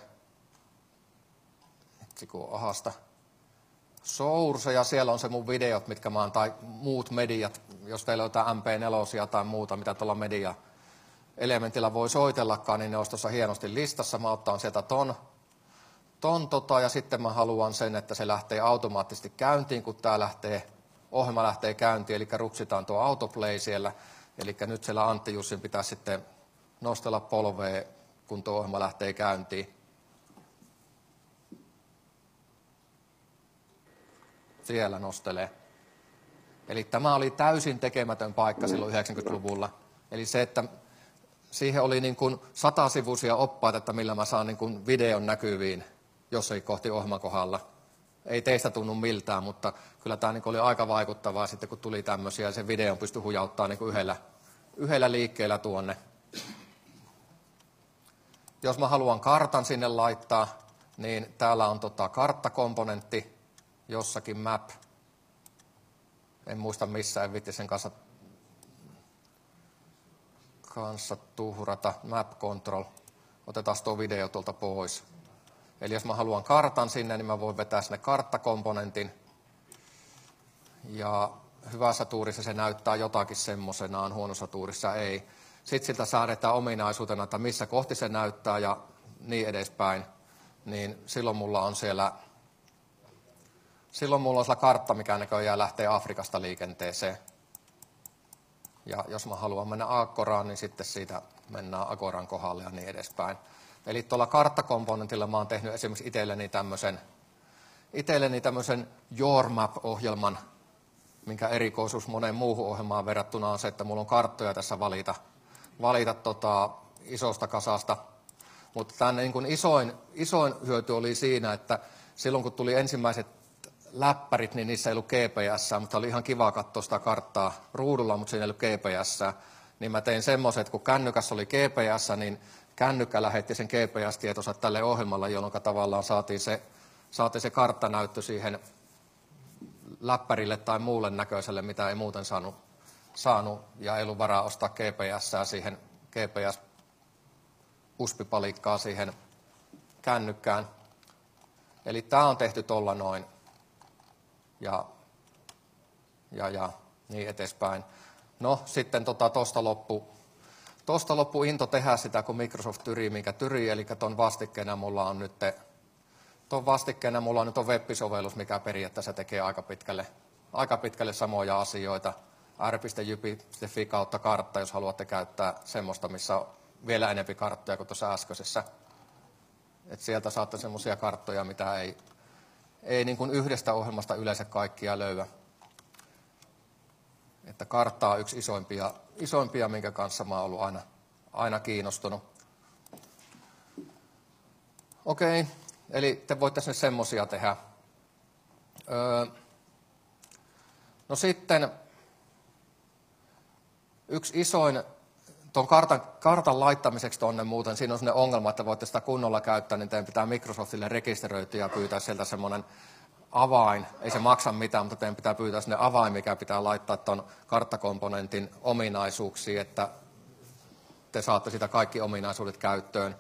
source, ja siellä on se mun videot, mitkä mä oon, tai muut mediat, jos teillä on jotain MP4 tai muuta, mitä tuolla media-elementillä voi soitellakaan, niin ne olisi tuossa hienosti listassa. Mä otan sieltä ja sitten mä haluan sen, että se lähtee automaattisesti käyntiin, kun ohjelma lähtee käyntiin, eli rupsitaan tuo autoplay siellä. Eli nyt siellä Antti Jussin pitää sitten nostella polvea, kun tuo ohjelma lähtee käyntiin. Siellä nostelee. Eli tämä oli täysin tekemätön paikka silloin 90-luvulla. Eli se, että siihen oli niin kuin 100-sivuisia oppaita, että millä mä saan niin kuin videon näkyviin jossakin kohti ohjelman kohdalla. Ei teistä tunnu miltään, mutta kyllä tämä niin kuin oli aika vaikuttavaa sitten, kun tuli tämmöisiä, ja se videon pystyi hujauttaa niin kuin yhdellä liikkeellä tuonne. Jos mä haluan kartan sinne laittaa, niin täällä on karttakomponentti, jossakin map. En muista missä, en viitti sen kanssa tuhrata. Map control. Otetaan tuo video tuolta pois. Eli jos mä haluan kartan sinne, niin mä voin vetää sinne karttakomponentin. Ja hyvässä tuurissa se näyttää jotakin semmoisenaan, huonossa tuurissa ei. Sitten siltä säädetään ominaisuutena, että missä kohti se näyttää ja niin edespäin. Niin silloin mulla on siellä kartta, mikä näköjään lähtee Afrikasta liikenteeseen. Ja jos mä haluan mennä Agoraan, niin sitten siitä mennään Agoran kohdalle ja niin edespäin. Eli tuolla karttakomponentilla mä oon tehnyt esimerkiksi itselleni tämmöisen Your Map-ohjelman, minkä erikoisuus moneen muuhun ohjelmaan verrattuna on se, että mulla on karttoja tässä valita isosta kasasta. Mutta tämän niin kuin isoin hyöty oli siinä, että silloin kun tuli ensimmäiset läppärit, niin niissä ei ollut GPS, mutta oli ihan kiva katsoa sitä karttaa ruudulla, mutta siinä ei ollut GPS. Niin mä tein semmoiset, kun kännykässä oli GPS, niin kännykkä lähetti sen GPS-tietonsa tälle ohjelmalle, jolloin tavallaan saatiin se karttanäyttö siihen läppärille tai muulle näköiselle, mitä ei muuten saanut ja ei ollut varaa ostaa GPS:ää siihen, GPS-uspipalikkaa siihen kännykkään. Eli tämä on tehty tuolla noin ja niin edespäin. No sitten tuosta loppu into tehdä sitä, kun Microsoft tyrii, minkä tyrii, eli tuon vastikkeena mulla on nyt web-sovellus, mikä periaatteessa tekee aika pitkälle samoja asioita. r.jypi.fi kautta kartta, jos haluatte käyttää semmoista, missä on vielä enempi karttoja kuin tuossa äskeisessä. Et sieltä saatte semmoisia karttoja, mitä ei niin kuin yhdestä ohjelmasta yleensä kaikkia löyä. Että kartta on yksi isoimpia, minkä kanssa mä oon ollut aina kiinnostunut. Okei, eli te voitte sinne semmosia tehdä. No sitten yksi isoin, tuon kartan laittamiseksi tuonne muuten, siinä on sellainen ongelma, että voitte sitä kunnolla käyttää, niin teidän pitää Microsoftille rekisteröityä ja pyytää sieltä semmoinen avain. Ei se maksa mitään, mutta teidän pitää pyytää sinne avain, mikä pitää laittaa tuon karttakomponentin ominaisuuksiin, että te saatte sitä kaikki ominaisuudet käyttöön.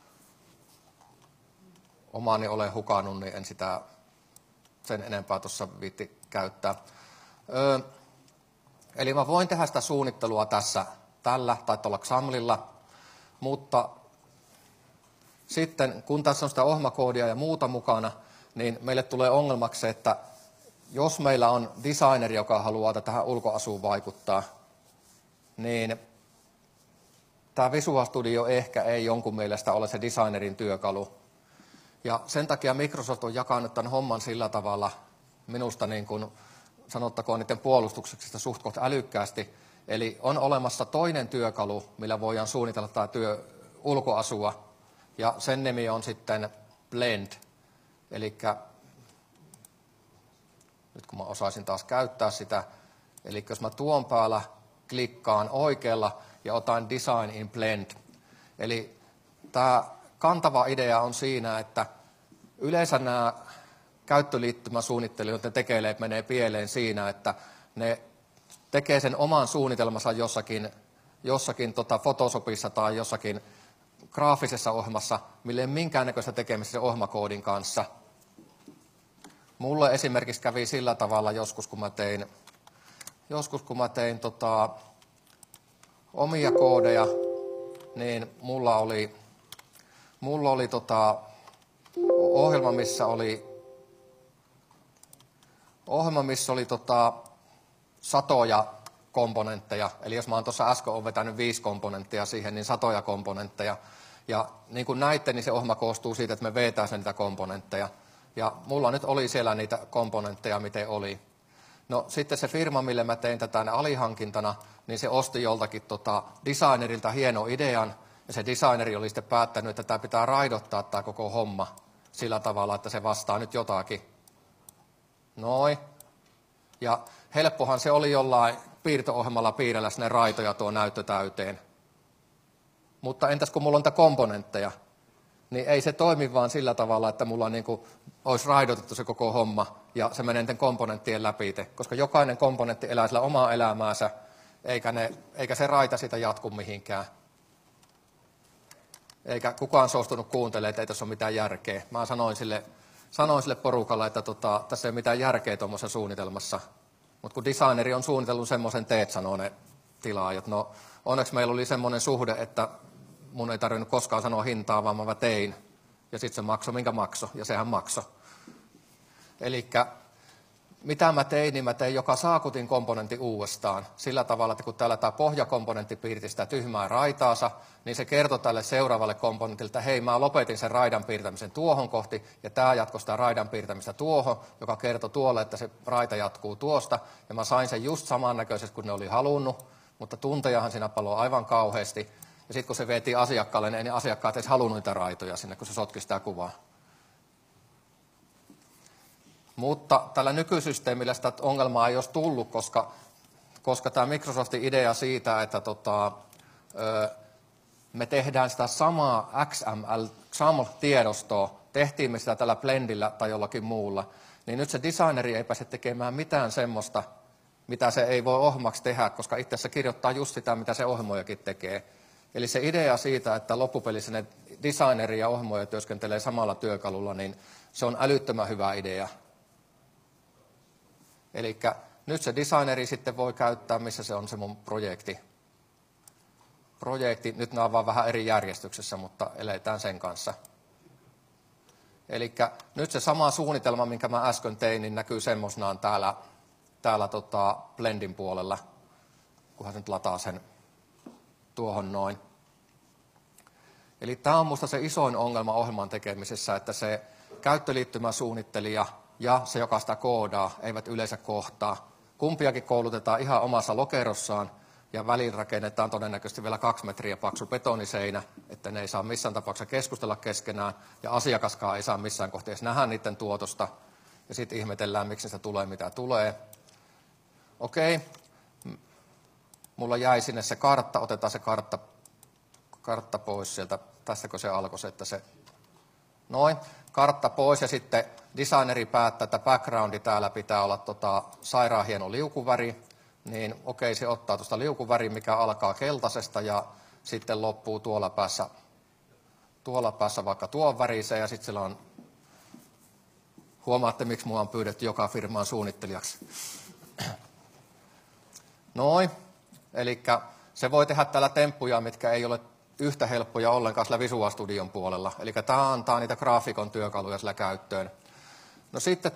Omaani olen hukannut, niin en sitä sen enempää tuossa viitti käyttää. Eli mä voin tehdä sitä suunnittelua tällä tai tuolla XAMLilla, mutta sitten kun tässä on sitä ohjelmakoodia ja muuta mukana, niin meille tulee ongelmaksi se, että jos meillä on designeri, joka haluaa tähän ulkoasuun vaikuttaa, niin tämä Visual Studio ehkä ei jonkun mielestä ole se designerin työkalu. Ja sen takia Microsoft on jakanut tämän homman sillä tavalla, minusta niin kuin sanottakoon niiden puolustukseksi suht kohta älykkäästi. Eli on olemassa toinen työkalu, millä voidaan suunnitella tämä ulkoasua, ja sen nimi on sitten Blend. Eli nyt kun mä osaisin taas käyttää sitä. Eli jos mä tuon päällä klikkaan oikealla ja otan Design in Blend. Eli tämä kantava idea on siinä, että yleensä nämä käyttöliittymäsuunnittelijoiden tekeleet menee pieleen siinä, että ne tekee sen oman suunnitelmansa jossakin Photoshopissa tai jossakin graafisessa ohjelmassa, millä ei minkäännäköistä tekemistä sen ohjelmakoodin kanssa. Mulle esimerkiksi kävi sillä tavalla joskus, kun mä tein omia koodeja, niin mulla oli ohjelma, missä oli satoja komponentteja. Eli jos mä oon tuossa äsken on vetänyt 5 komponenttia siihen, niin satoja komponentteja. Ja niin kuin näitte, niin se ohjelma koostuu siitä, että me vetää niitä komponentteja. Ja mulla nyt oli siellä niitä komponentteja, miten oli. No sitten se firma, mille mä tein tätä alihankintana, niin se osti joltakin designerilta hieno idean. Ja se designeri oli sitten päättänyt, että tämä pitää raidottaa tämä koko homma sillä tavalla, että se vastaa nyt jotakin. Noin. Ja helppohan se oli jollain piirto-ohjelmalla piirrellä sinne raitoja tuo näyttö täyteen. Mutta entäs kun mulla on niitä komponentteja, niin ei se toimi vaan sillä tavalla, että mulla olisi raidotettu se koko homma ja se menee niiden komponenttien läpi, koska jokainen komponentti elää sillä omaa elämäänsä, eikä se raita sitä jatku mihinkään. Eikä kukaan suostunut kuuntelemaan, että ei tässä ole mitään järkeä. Mä sanoin sille porukalle, että tässä ei ole mitään järkeä tuommoisessa suunnitelmassa. Mutta kun designeri on suunnitellut semmoisen teet, sanoo ne tilaajat. No onneksi meillä oli semmoinen suhde, että mun ei tarvinnut koskaan sanoa hintaa, vaan mä tein. Ja sitten se maksoi, minkä maksoi. Ja sehän maksoi. Elikkä mitä mä tein, niin mä tein joka saakutin komponentti uudestaan. Sillä tavalla, että kun täällä tämä pohjakomponentti piirti sitä tyhmää raitaansa, niin se kertoi tälle seuraavalle komponentille, että hei, mä lopetin sen raidan piirtämisen tuohon kohti, ja tämä jatkoi sitä raidan piirtämistä tuohon, joka kertoi tuolle, että se raita jatkuu tuosta, ja mä sain sen just samannäköisesti kuin ne oli halunnut, mutta tuntejahan siinä paloi aivan kauheasti. Ja sitten kun se vietiin asiakkaalle, niin ei ne asiakkaat edes halunnut niitä raitoja sinne, kun se sotki sitä kuvaa. Mutta tällä nykysysteemillä sitä ongelmaa ei olisi tullut, koska tämä Microsoftin idea siitä, että me tehdään sitä samaa XML-tiedostoa, tehtiin me sitä tällä Blendillä tai jollakin muulla, niin nyt se designeri ei pääse tekemään mitään semmoista, mitä se ei voi ohjelmaksi tehdä, koska itse se kirjoittaa just sitä, mitä se ohjelmojakin tekee. Eli se idea siitä, että loppupelissä ne designeri ja ohjelmoja työskentelee samalla työkalulla, niin se on älyttömän hyvä idea. Eli nyt se designeri sitten voi käyttää, missä se on se mun projekti. Nyt nämä on vaan vähän eri järjestyksessä, mutta eletään sen kanssa. Eli nyt se sama suunnitelma, minkä mä äsken tein, niin näkyy semmoisnaan täällä Blendin puolella, kunhan se nyt lataa sen tuohon noin. Eli tämä on musta se isoin ongelma ohjelman tekemisessä, että se käyttöliittymäsuunnittelija ja se, joka sitä koodaa, eivät yleensä kohtaa. Kumpiakin koulutetaan ihan omassa lokerossaan ja väliin rakennetaan todennäköisesti vielä 2 metriä paksu betoniseinä, että ne ei saa missään tapauksessa keskustella keskenään ja asiakaskaan ei saa missään kohtaa nähdä niiden tuotosta. Ja sitten ihmetellään, miksi se tulee, mitä tulee. Okei, mulla jäi sinne se kartta, otetaan se kartta pois sieltä. Tästäkö se alkoi, että se... Noin, kartta pois ja sitten designeri päättää, että backgroundi täällä pitää olla sairaan hieno liukuväri. Niin okei, se ottaa tuosta liukuväri, mikä alkaa keltaisesta ja sitten loppuu tuolla päässä vaikka tuon väriseen ja sitten sillä on... Huomaatte, miksi mua on pyydetty joka firmaan suunnittelijaksi. Noin, eli se voi tehdä täällä temppuja, mitkä ei ole yhtä helppoja ollenkaan sillä Visual Studion puolella. Eli tämä antaa niitä graafikon työkaluja sillä käyttöön. No sitten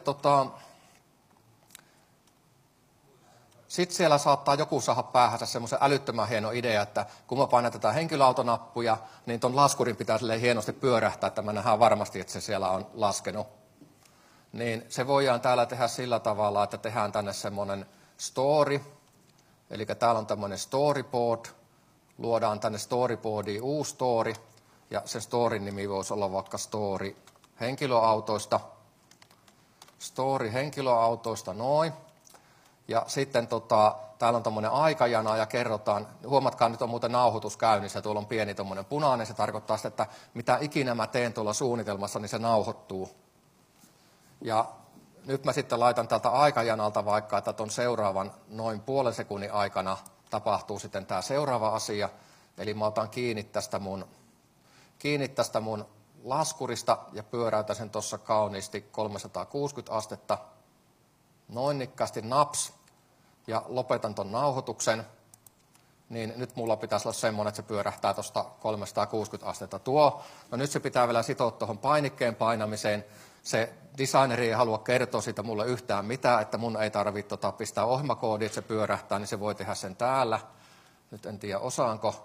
sitten siellä saattaa joku saada päähänsä semmoisen älyttömän hieno idea, että kun mä painan tätä henkilöautonappuja, niin ton laskurin pitää silleen hienosti pyörähtää, että mä nähdään varmasti, että se siellä on laskenut. Niin se voidaan täällä tehdä sillä tavalla, että tehdään tänne semmoinen story. Eli täällä on tämmöinen storyboard. Luodaan tänne storyboardiin uusi story. Ja se storyn nimi voisi olla vaikka story henkilöautoista. story henkilöautoista, noin. Ja sitten täällä on tuommoinen aikajana ja kerrotaan, huomatkaa nyt on muuten nauhoitus käynnissä, tuolla on pieni tuommoinen punainen, se tarkoittaa sitä, että mitä ikinä mä teen tuolla suunnitelmassa, niin se nauhoittuu. Ja nyt mä sitten laitan tältä aikajanalta vaikka, että tuon seuraavan noin puolen sekunnin aikana tapahtuu sitten tämä seuraava asia. Eli mä otan kiinni tästä mun laskurista ja pyöräytän sen tuossa kauniisti 360 astetta. Noin nikkaasti naps ja lopetan ton nauhoituksen. Niin nyt mulla pitäisi olla semmoinen, että se pyörähtää tuosta 360 astetta No nyt se pitää vielä sitoa tuohon painikkeen painamiseen. Se designeri ei halua kertoa siitä mulle yhtään mitään, että mun ei tarvitse pistää ohjelmakoodia, että se pyörähtää, niin se voi tehdä sen täällä. Nyt en tiedä osaanko.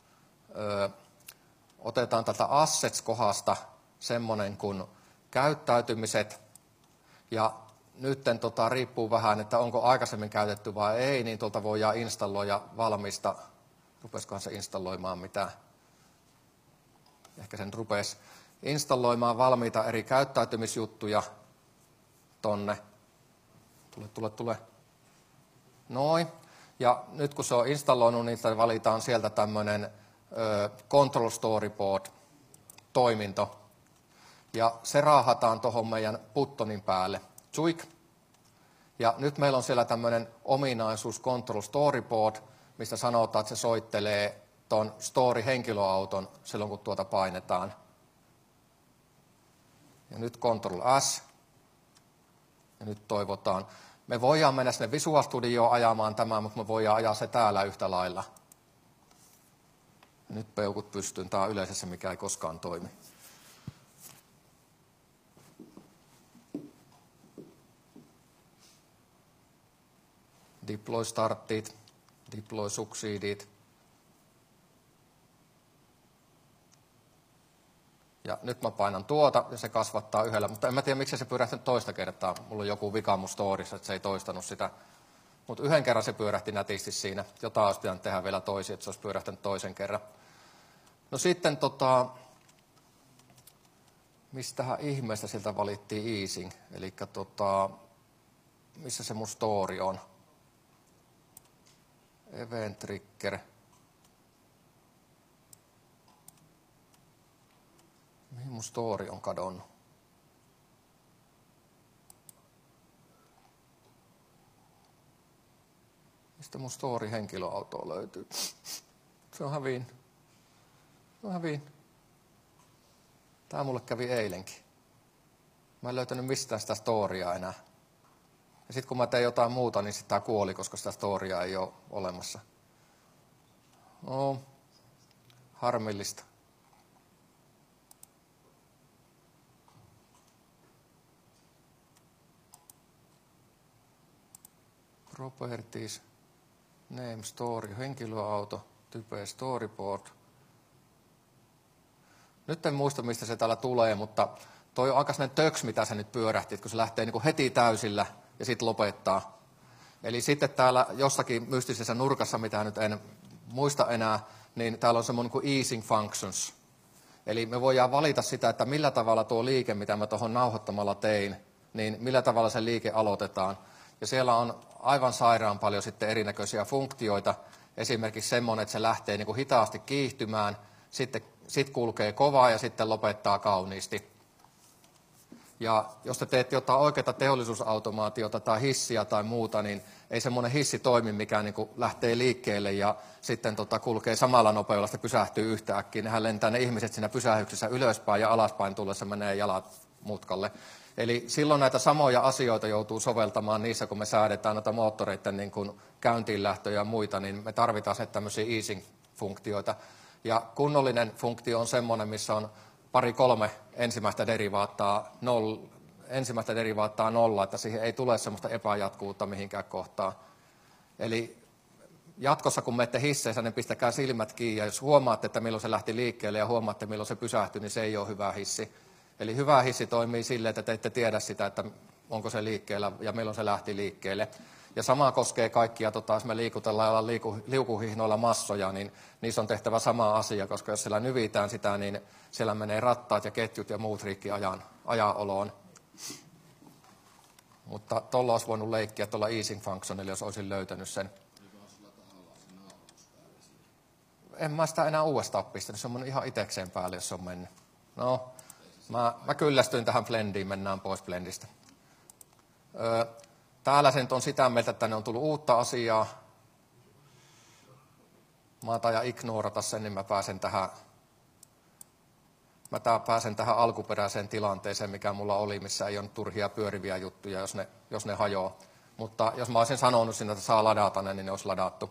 Otetaan tältä Assets-kohdasta semmoinen kuin käyttäytymiset. Ja nyt riippuu vähän, että onko aikaisemmin käytetty vai ei, niin tuolta voidaan installoida valmista. Rupesikohan se installoimaan mitään? Ehkä sen rupesi installoimaan valmiita eri käyttäytymisjuttuja tonne. Tule. Noin. Ja nyt kun se on installoinut, niin valitaan sieltä tämmöinen Control Storyboard-toiminto. Ja se raahataan tuohon meidän buttonin päälle. Tsuik. Ja nyt meillä on siellä tämmöinen ominaisuus Control Storyboard, mistä sanotaan, että se soittelee ton Story-henkilöauton silloin, kun tuota painetaan. Ja nyt Control S. Ja nyt toivotaan. Me voidaan mennä sinne Visual Studioon ajamaan tämän, mutta me voidaan ajaa se täällä yhtä lailla. Ja nyt peukut pystyyn. Tämä on yleensä mikä ei koskaan toimi. Deploy startit, deploy succeedit. Ja nyt mä painan tuota ja se kasvattaa yhdellä, mutta en mä tiedä miksi se pyörähti toista kertaa. Mulla on joku vika mun storissa, että se ei toistanut sitä. Mutta yhden kerran se pyörähti nätisti siinä. Jotain olisi pitänyt tehdä vielä toisin, että se olisi pyörähtänyt toisen kerran. No sitten mistähän ihmeestä siltä valittiin easing. Eli missä se mun story on? Event trigger. Mihin mun story on kadonnut? Mistä mun story henkilöautoa löytyy? Se on häviin. Tää mulle kävi eilenkin. Mä en löytänyt mistään sitä storya enää. Ja sitten kun mä tein jotain muuta, niin sitten tää kuoli, koska sitä storya ei ole olemassa. No, harmillista. Properties, name, story, henkilöauto, type, storyboard. Nyt en muista, mistä se täällä tulee, mutta toi on aika sellainen töks, mitä se nyt pyörähti, kun se lähtee niin kuin heti täysillä ja sitten lopettaa. Eli sitten täällä jossakin mystisessä nurkassa, mitä nyt en muista enää, niin täällä on semmoinen kuin easing functions. Eli me voidaan valita sitä, että millä tavalla tuo liike, mitä mä tuohon nauhoittamalla tein, niin millä tavalla se liike aloitetaan. Ja siellä on aivan sairaan paljon sitten erinäköisiä funktioita. Esimerkiksi semmoinen, että se lähtee niin kuin hitaasti kiihtymään, sitten kulkee kovaa ja sitten lopettaa kauniisti. Ja jos te teette jotain oikeaa teollisuusautomaatiota tai hissiä tai muuta, niin ei semmoinen hissi toimi, mikä niin kuin lähtee liikkeelle ja sitten kulkee samalla nopeudella, sitten pysähtyy yhtäkkiä. Nehän lentää ne ihmiset siinä pysähyksessä ylöspäin ja alaspäin tullessa menee jalat mutkalle. Eli silloin näitä samoja asioita joutuu soveltamaan niissä, kun me säädetään noita moottoreiden niin kuin käyntiinlähtöjä ja muita, niin me tarvitaan se tämmöisiä easing-funktioita. Ja kunnollinen funktio on semmoinen, missä on 2-3 ensimmäistä derivaattaa nolla, että siihen ei tule semmoista epäjatkuvuutta mihinkään kohtaan. Eli jatkossa, kun menette hisseissä, niin pistäkää silmät kiinni, ja jos huomaatte, että milloin se lähti liikkeelle ja huomaatte, milloin se pysähtyi, niin se ei ole hyvä hissi. Eli hyvä hissi toimii silleen, että te ette tiedä sitä, että onko se liikkeellä ja milloin se lähti liikkeelle. Ja sama koskee kaikkia, jos me liikutellaan liukuhihnoilla massoja, niin niissä on tehtävä sama asia, koska jos siellä nyvitään sitä, niin siellä menee rattaat ja ketjut ja muut rikki ajan oloon. Mutta tuolla olisi voinut leikkiä tuolla easing functionilla, jos olisin löytänyt sen. En mä sitä enää uudestaan pistänyt, se on mennyt ihan itekseen päälle, jos se on mennyt. No, mä kyllästyin tähän blendiin, mennään pois blendistä. Täällä se nyt on sitä mieltä, että tänne on tullut uutta asiaa. Mä taidan ignorata sen, niin mä pääsen tähän alkuperäiseen tilanteeseen, mikä mulla oli, missä ei ole turhia pyöriviä juttuja, jos ne hajoaa. Mutta jos mä olisin sanonut sinne, että saa ladata ne, niin ne olisi ladattu.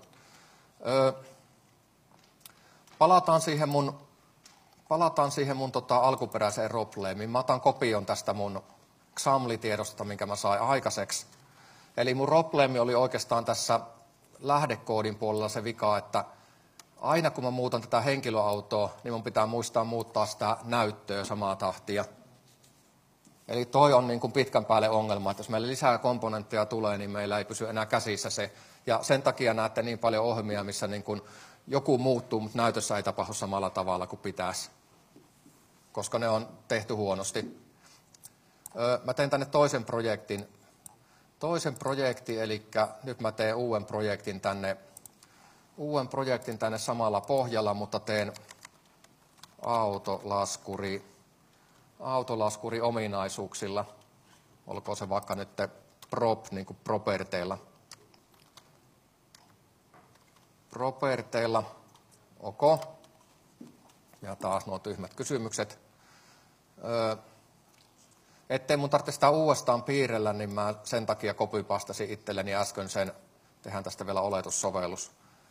Palataan siihen mun alkuperäiseen robleemiin. Mä otan kopion tästä mun XAML-tiedosta, minkä mä sain aikaiseksi. Eli mun robleemi oli oikeastaan tässä lähdekoodin puolella se vika, että aina kun mä muutan tätä henkilöautoa, niin mun pitää muistaa muuttaa sitä näyttöä samaa tahtia. Eli toi on niin kuin pitkän päälle ongelma, että jos meillä lisää komponentteja tulee, niin meillä ei pysy enää käsissä se. Ja sen takia näette niin paljon ohjelmia, missä niin kuin joku muuttuu, mutta näytössä ei tapahdu samalla tavalla kuin pitäisi, koska ne on tehty huonosti. Mä teen tänne toisen projektin, eli nyt mä teen uuden projektin tänne samalla pohjalla, mutta teen autolaskuri ominaisuuksilla. Olkoon se vaikka nyt prop, niin kuin properteilla. Ok. Ja taas nuo tyhmät kysymykset. Ettei mun tarvitse sitä uudestaan piirrellä, niin mä sen takia copypastasin itselleni äsken sen. Tehdään tästä vielä oletussovellus.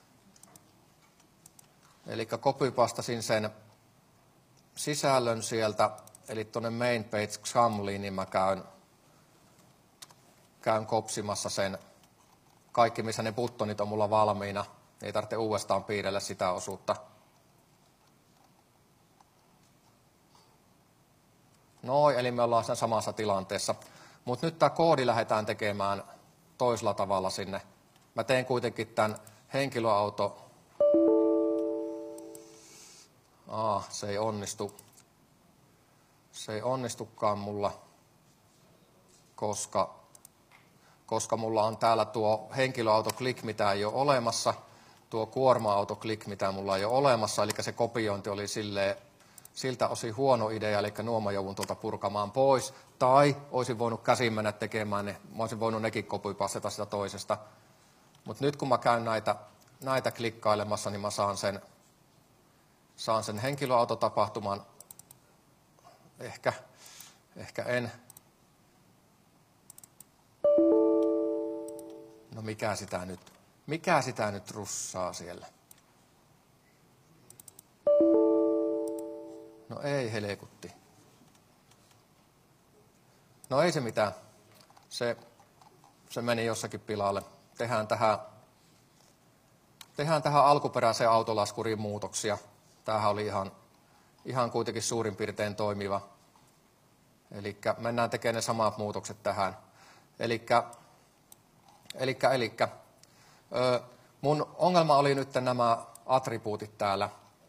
Eli copypastasin sen sisällön sieltä, eli tuonne main page XAMLiin, niin mä käyn kopsimassa sen kaikki, missä ne buttonit on mulla valmiina. Ei tarvitse uudestaan piirrellä sitä osuutta. Noin, eli me ollaan siinä samassa tilanteessa. Mutta nyt tämä koodi lähdetään tekemään toisella tavalla sinne. Mä teen kuitenkin tämän henkilöauto. Se ei onnistu. Se ei onnistukaan mulla, koska mulla on täällä tuo henkilöauto-click, mitä ei ole olemassa. Tuo kuorma-auto-click, mitä mulla ei ole olemassa. Eli se kopiointi oli siltä osin huono idea, eli nuo mä joudun tuolta purkamaan pois. Tai olisin voinut käsin mennä tekemään ne, mä olisin voinut nekin copypastata sitä toisesta. Mutta nyt kun mä käyn näitä klikkailemassa, niin mä saan sen henkilöautotapahtuman. Ehkä en. No mikä sitä nyt russaa siellä? No ei helekutti. No ei se mitään. Se meni jossakin pilalle. Tehdään tähän alkuperäiseen autolaskuriin muutoksia. Tämähän oli ihan kuitenkin suurin piirtein toimiva. Eli mennään tekemään ne samat muutokset tähän. Mun ongelma oli nyt nämä attribuutit täällä.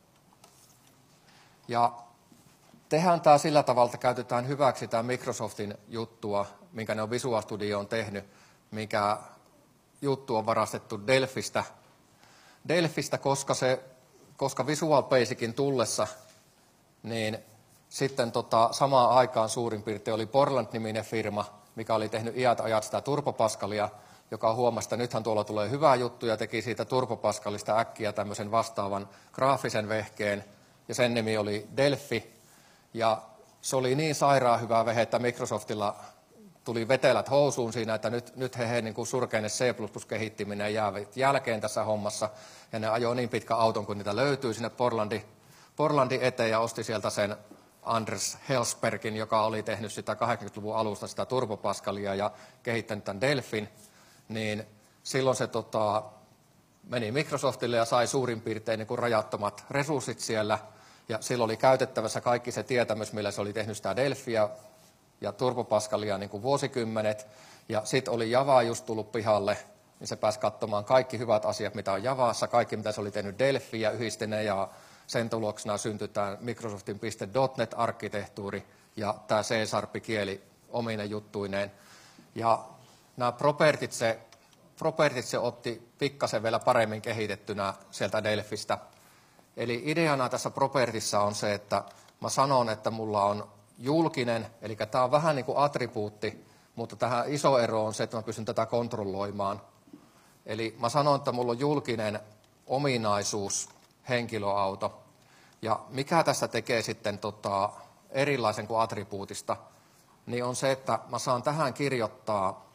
Ja tehdään tämä sillä tavalla, että käytetään hyväksi tämä Microsoftin juttua, minkä ne on Visual Studioon tehnyt, mikä juttu on varastettu Delphistä, koska Visual Basicin tullessa, niin sitten samaan aikaan suurin piirtein oli Borland-niminen firma, mikä oli tehnyt iät ajat sitä Turbo Pascalia, joka huomasi, että nythän tuolla tulee hyvää juttu ja teki siitä Turbo Pascalista äkkiä tämmöisen vastaavan graafisen vehkeen, ja sen nimi oli Delphi, ja se oli niin sairaan hyvä vehe, että Microsoftilla tuli vetelät housuun siinä, että nyt he niin kuin surkeinen C++-kehittyminen jäävät jälkeen tässä hommassa, ja ne ajoi niin pitkä auton, kun niitä löytyy sinne Portlandin eteen, ja osti sieltä sen Anders Helsbergin, joka oli tehnyt sitä 80-luvun alusta sitä Turbo Pascalia ja kehittänyt tämän Delphin, niin silloin se meni Microsoftille ja sai suurin piirtein niin kuin rajattomat resurssit siellä, ja silloin oli käytettävässä kaikki se tietämys, millä se oli tehnyt sitä Delphiä ja Turbo Pascalia niin kuin vuosikymmenet, ja sitten oli Java just tullut pihalle, niin se pääsi katsomaan kaikki hyvät asiat, mitä on Javassa, kaikki mitä se oli tehnyt Delphiä yhdistyneen, ja sen tuloksena syntyi tämä Microsoftin .NET-arkkitehtuuri ja tämä C-kieli omine juttuineen. Ja nämä propertit se otti pikkasen vielä paremmin kehitettynä sieltä Delfistä. Eli ideana tässä propertissa on se, että mä sanon, että mulla on julkinen, eli tämä on vähän niin kuin attribuutti, mutta tähän iso ero on se, että mä pystyn tätä kontrolloimaan. Eli mä sanon, että mulla on julkinen ominaisuus, henkilöauto. Ja mikä tässä tekee sitten erilaisen kuin attribuutista, niin on se, että mä saan tähän kirjoittaa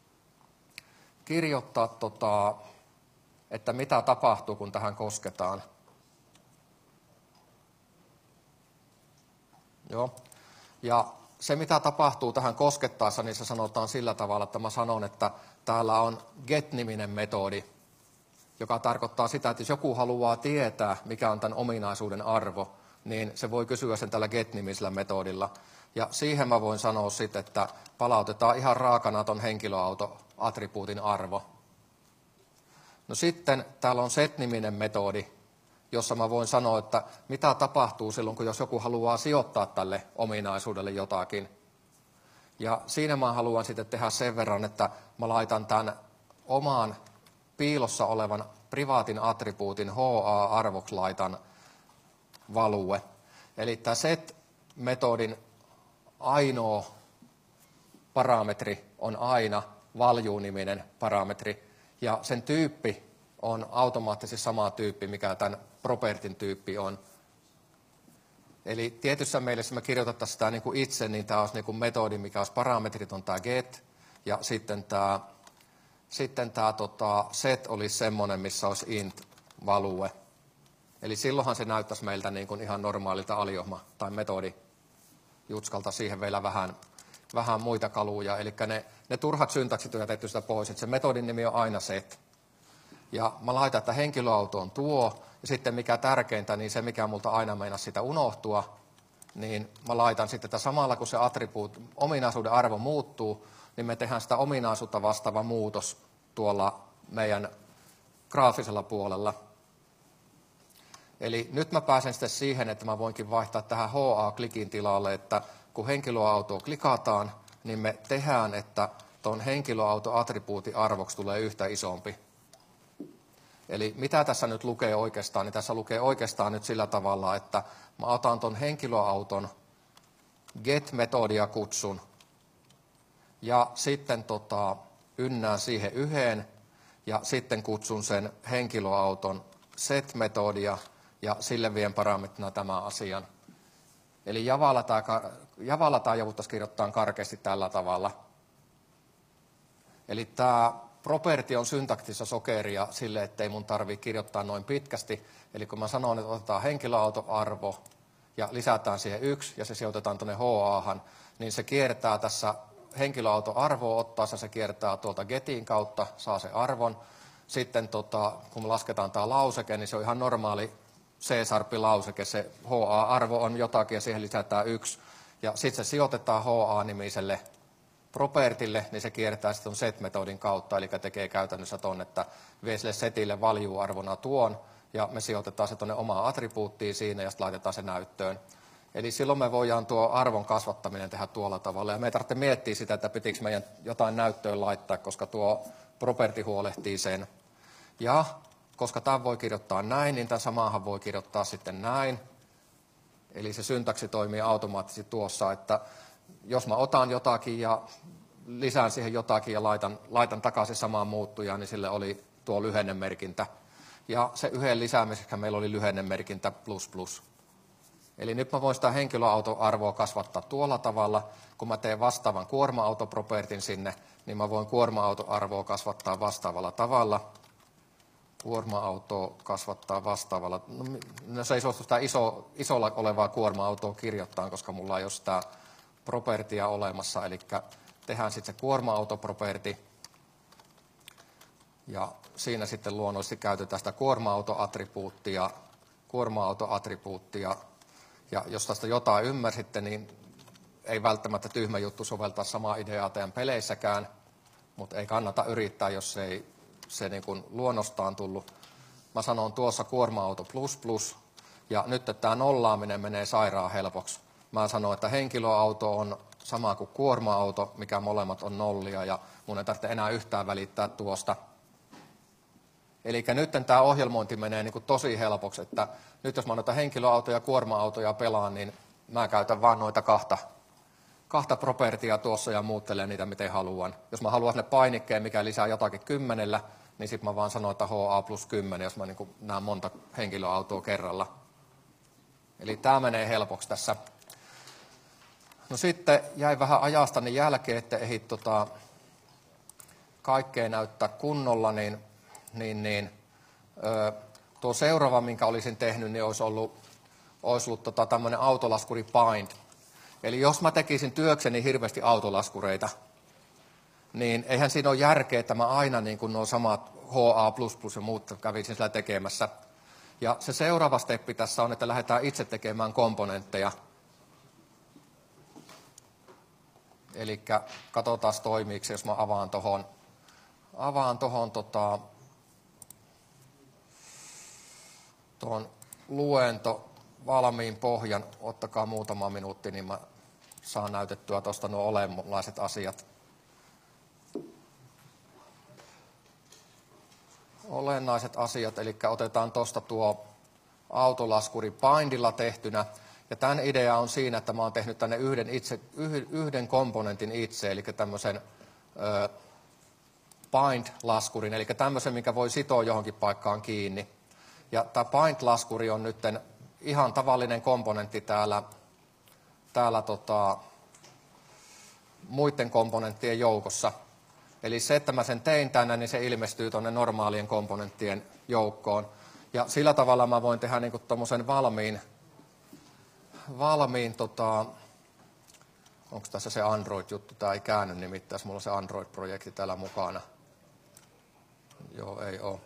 että mitä tapahtuu, kun tähän kosketaan. Joo. Ja se, mitä tapahtuu tähän koskettaessa, niin se sanotaan sillä tavalla, että mä sanon, että täällä on get-niminen metodi, joka tarkoittaa sitä, että jos joku haluaa tietää, mikä on tämän ominaisuuden arvo, niin se voi kysyä sen tällä get-nimisellä metodilla. Ja siihen mä voin sanoa sitten, että palautetaan ihan raakana ton henkilöauto-attribuutin arvo. No sitten täällä on set-niminen metodi, jossa mä voin sanoa, että mitä tapahtuu silloin, kun jos joku haluaa sijoittaa tälle ominaisuudelle jotakin. Ja siinä mä haluan sitten tehdä sen verran, että mä laitan tämän oman piilossa olevan privaatin attribuutin HA-arvoksi laitan value. Eli tämä set-metodin ainoa parametri on aina value-niminen parametri, ja sen tyyppi on automaattisesti sama tyyppi, mikä tämän propertin tyyppi on. Eli tietyssä mielessä me kirjoitettaisiin sitä niin kuin itse, niin tämä olisi niin kuin metodi, mikä olisi parametrit, on tämä get, ja sitten tämä set olisi semmoinen, missä olisi int value. Eli silloinhan se näyttäisi meiltä niin kuin ihan normaalilta aliohma tai metodi jutskalta siihen vielä vähän muita kaluja. Eli ne turhat syntaksit on jätetty sitä pois, että se metodin nimi on aina set. Ja mä laitan, että henkilöauto on tuo, ja sitten mikä tärkeintä, niin se mikä multa aina meinasi sitä unohtua, niin mä laitan sitten, että samalla kun se ominaisuuden arvo muuttuu, niin me tehdään sitä ominaisuutta vastaava muutos tuolla meidän graafisella puolella. Eli nyt mä pääsen sitten siihen, että mä voinkin vaihtaa tähän HA-klikin tilalle, että kun henkilöautoa klikataan, niin me tehdään, että tuon henkilöauto-attribuutin arvoksi tulee yhtä isompi. Eli mitä tässä nyt lukee oikeastaan, niin tässä lukee oikeastaan nyt sillä tavalla, että mä otan tuon henkilöauton get-metodia kutsun ja sitten ynnään siihen yhden ja sitten kutsun sen henkilöauton set-metodia ja sille vien parametrina tämän asian. Eli Javalla tämä jouduttaisiin kirjoittaa karkeasti tällä tavalla. Eli tämä property on syntaktissa sokeria sille, ettei mun tarvitse kirjoittaa noin pitkästi. Eli kun mä sanon, että otetaan henkilöautoarvo ja lisätään siihen 1 ja se sijoitetaan tuonne HA:han, niin se kiertää tässä henkilöautoarvoa ottaessa, se kiertää tuolta getin kautta, saa se arvon. Sitten kun me lasketaan tämä lauseke, niin se on ihan normaali C-lauseke, se HA-arvo on jotakin ja siihen lisätään 1. Ja sitten se sijoitetaan HA-nimiselle propertille, niin se kiertää sitten set-metodin kautta, eli tekee käytännössä tuon, että vie sille setille value-arvona tuon, ja me sijoitetaan se tuonne omaan attribuuttiin siinä, ja sitten laitetaan se näyttöön. Eli silloin me voidaan tuo arvon kasvattaminen tehdä tuolla tavalla, ja me ei tarvitse miettiä sitä, että pitikö meidän jotain näyttöön laittaa, koska tuo property huolehtii sen. Ja koska tämän voi kirjoittaa näin, niin tämän samahan voi kirjoittaa sitten näin. Eli se syntaksi toimii automaattisesti tuossa, että jos mä otan jotakin ja lisään siihen jotakin ja laitan takaisin samaan muuttujaan, niin sille oli tuo lyhennemerkintä. Ja se yhden lisäämiseksi meillä oli lyhennemerkintä ++. Eli nyt mä voin sitä henkilöautoarvoa kasvattaa tuolla tavalla. Kun mä teen vastaavan kuorma-autopropertin sinne, niin mä voin kuorma-autoarvoa kasvattaa vastaavalla tavalla. Kuorma-autoa kasvattaa vastaavalla. No se ei suostu sitä isolla olevaa kuorma-autoa kirjoittaa, koska mulla ei ole sitä propertia olemassa. Eli tehdään sitten se kuorma-autoproperti. Ja siinä sitten luonnollisesti käytetään sitä kuorma-autoattribuuttia. Ja jos tästä jotain ymmärsitte, niin ei välttämättä tyhmä juttu soveltaa samaa ideaa teidän peleissäkään, mutta ei kannata yrittää, jos se niin kuin luonnostaan tullut. Mä sanon tuossa kuorma-auto ++, ja nyt tämä nollaaminen menee sairaan helpoksi. Mä sanon, että henkilöauto on sama kuin kuorma-auto, mikä molemmat on nollia ja mun ei tarvitse enää yhtään välittää tuosta. Eli nyt tämä ohjelmointi menee niin kuin tosi helpoksi, että nyt jos mä noita henkilöautoja ja kuorma-autoja pelaan, niin mä käytän vaan noita kahta propertia tuossa ja muuttelen niitä miten haluan. Jos mä haluan sinne painikkeen, mikä lisää jotakin 10, niin sitten mä vaan sanon, että HA plus 10, jos mä niin näen monta henkilöautoa kerralla. Eli tämä menee helpoksi tässä. No sitten jäi vähän ajastani jälkeen, että ehdit kaikkea näyttää kunnolla, tuo seuraava, minkä olisin tehnyt, niin olisi ollut tämmöinen autolaskuri Bind. Eli jos mä tekisin työkseni hirveästi autolaskureita, niin eihän siinä ole järkeä, että mä aina niin kuin nuo samat HA++ ja muut kävisin sillä tekemässä. Ja se seuraava steppi tässä on, että lähdetään itse tekemään komponentteja. Eli katsotaan toimiiko, jos mä avaan tuon luento valmiin pohjan. Ottakaa muutama minuutti, niin mä saan näytettyä tuosta nuo olenlaiset asiat. Olennaiset asiat, eli otetaan tuosta tuo autolaskuri Bindilla tehtynä. Ja tämän idea on siinä, että mä oon tehnyt tänne yhden komponentin itse, eli tämmöisen Bind-laskurin, eli tämmöisen, mikä voi sitoa johonkin paikkaan kiinni. Ja tämä Bind-laskuri on nyt ihan tavallinen komponentti täällä muiden komponenttien joukossa. Eli se, että mä sen tein tänne, niin se ilmestyy tuonne normaalien komponenttien joukkoon. Ja sillä tavalla mä voin tehdä niinku tommosen valmiin onko tässä se Android-juttu? Tämä ei käänny nimittäin, mulla on se Android-projekti täällä mukana. Joo, ei ole.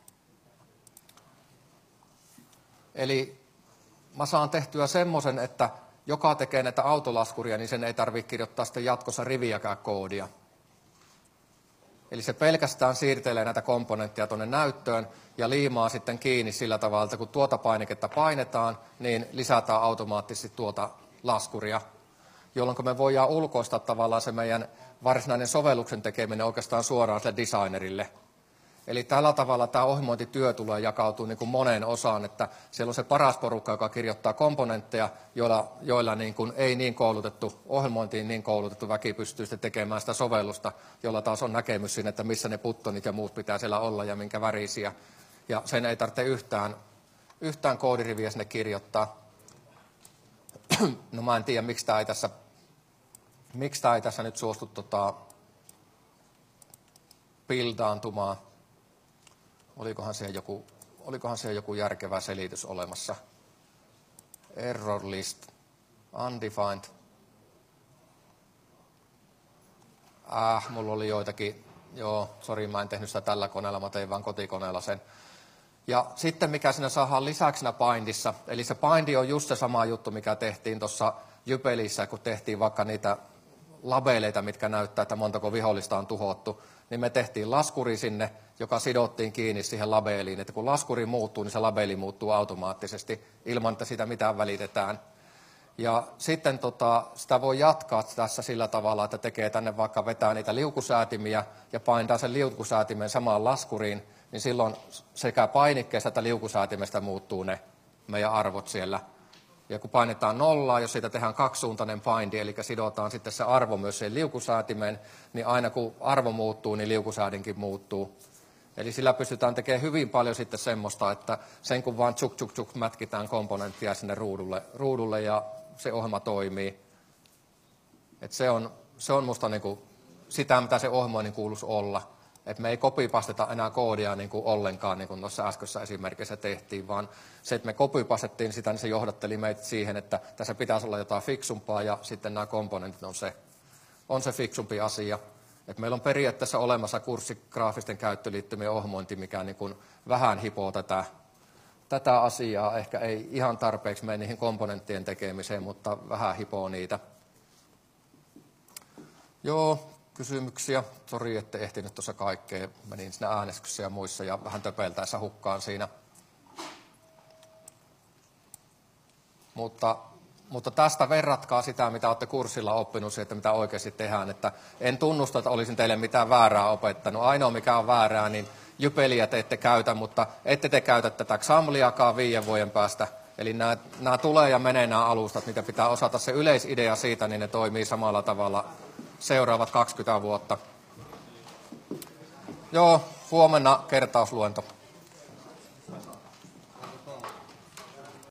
Eli mä saan tehtyä semmoisen, että joka tekee näitä autolaskuria, niin sen ei tarvitse kirjoittaa sitten jatkossa riviäkään koodia. Eli se pelkästään siirtelee näitä komponentteja tuonne näyttöön ja liimaa sitten kiinni sillä tavalla, että kun tuota painiketta painetaan, niin lisätään automaattisesti tuota laskuria, jolloin me voidaan ulkoistaa tavallaan se meidän varsinainen sovelluksen tekeminen oikeastaan suoraan sille designerille. Eli tällä tavalla tämä ohjelmointityö tulee jakautua niin kuin moneen osaan, että siellä on se paras porukka, joka kirjoittaa komponentteja, joilla niin kuin ei niin koulutettu, ohjelmointiin niin koulutettu väki pystyy sitten tekemään sitä sovellusta, jolla taas on näkemys siinä, että missä ne buttonit ja muut pitää siellä olla ja minkä värisiä. Ja sen ei tarvitse yhtään koodiriviä sinne kirjoittaa. No mä en tiedä, miksi tämä ei tässä nyt suostu buildaantumaan. Olikohan siellä joku järkevä selitys olemassa? Error list, undefined. Mulla oli joitakin, mä en tehnyt sitä tällä koneella, mä tein vaan kotikoneella sen. Ja sitten mikä siinä saadaan lisäksi siinä Bindissa, eli se Bindi on just se sama juttu, mikä tehtiin tuossa Jypelissä, kun tehtiin vaikka niitä labeleita, mitkä näyttää, että montako vihollista on tuhottu, niin me tehtiin laskuri sinne, joka sidottiin kiinni siihen labeliin, että kun laskuri muuttuu, niin se labeli muuttuu automaattisesti ilman, että sitä mitään välitetään. Ja sitten sitä voi jatkaa tässä sillä tavalla, että tekee tänne vaikka vetää niitä liukusäätimiä ja painaa sen liukusäätimen samaan laskuriin, niin silloin sekä painikkeesta että liukusäätimestä muuttuu ne meidän arvot siellä. Ja kun painetaan nollaa, jos siitä tehdään kaksisuuntainen bindi, eli sidotaan sitten se arvo myös siihen liukusäätimeen, niin aina kun arvo muuttuu, niin liukusäädinkin muuttuu. Eli sillä pystytään tekemään hyvin paljon sitten semmoista, että sen kun vaan tsuk mätkitään komponenttia sinne ruudulle ja se ohjelma toimii. Et se on musta niinku sitä, mitä se ohjelmoinnin kuuluisi olla. Että me ei copypasteta enää koodia niin kuin ollenkaan, niin kuin tuossa äskeisessä esimerkissä tehtiin, vaan se, että me copypastettiin sitä, niin se johdatteli meitä siihen, että tässä pitäisi olla jotain fiksumpaa, ja sitten nämä komponentit on se fiksumpi asia. Että meillä on periaatteessa olemassa kurssi graafisten käyttöliittymien ohjelmointi, mikä niin kuin vähän hipoo tätä asiaa. Ehkä ei ihan tarpeeksi mene niihin komponenttien tekemiseen, mutta vähän hipoo niitä. Joo. Kysymyksiä. Sori, ette ehtinyt tuossa kaikkea. Menin siinä äänestyksissä ja muissa ja vähän töpeltäessä hukkaan siinä. Mutta Mutta tästä verratkaa sitä, mitä olette kurssilla oppinut, että mitä oikeasti tehdään. Että en tunnusta, että olisin teille mitään väärää opettanut. Ainoa mikä on väärää, niin jypeliä te ette käytä, mutta ette te käytä tätä XAMLiakaan 5 vuoden päästä. Eli nämä tulee ja menee nämä alustat, niitä pitää osata se yleisidea siitä, niin ne toimii samalla tavalla seuraavat 20 vuotta. Joo, huomenna kertausluento.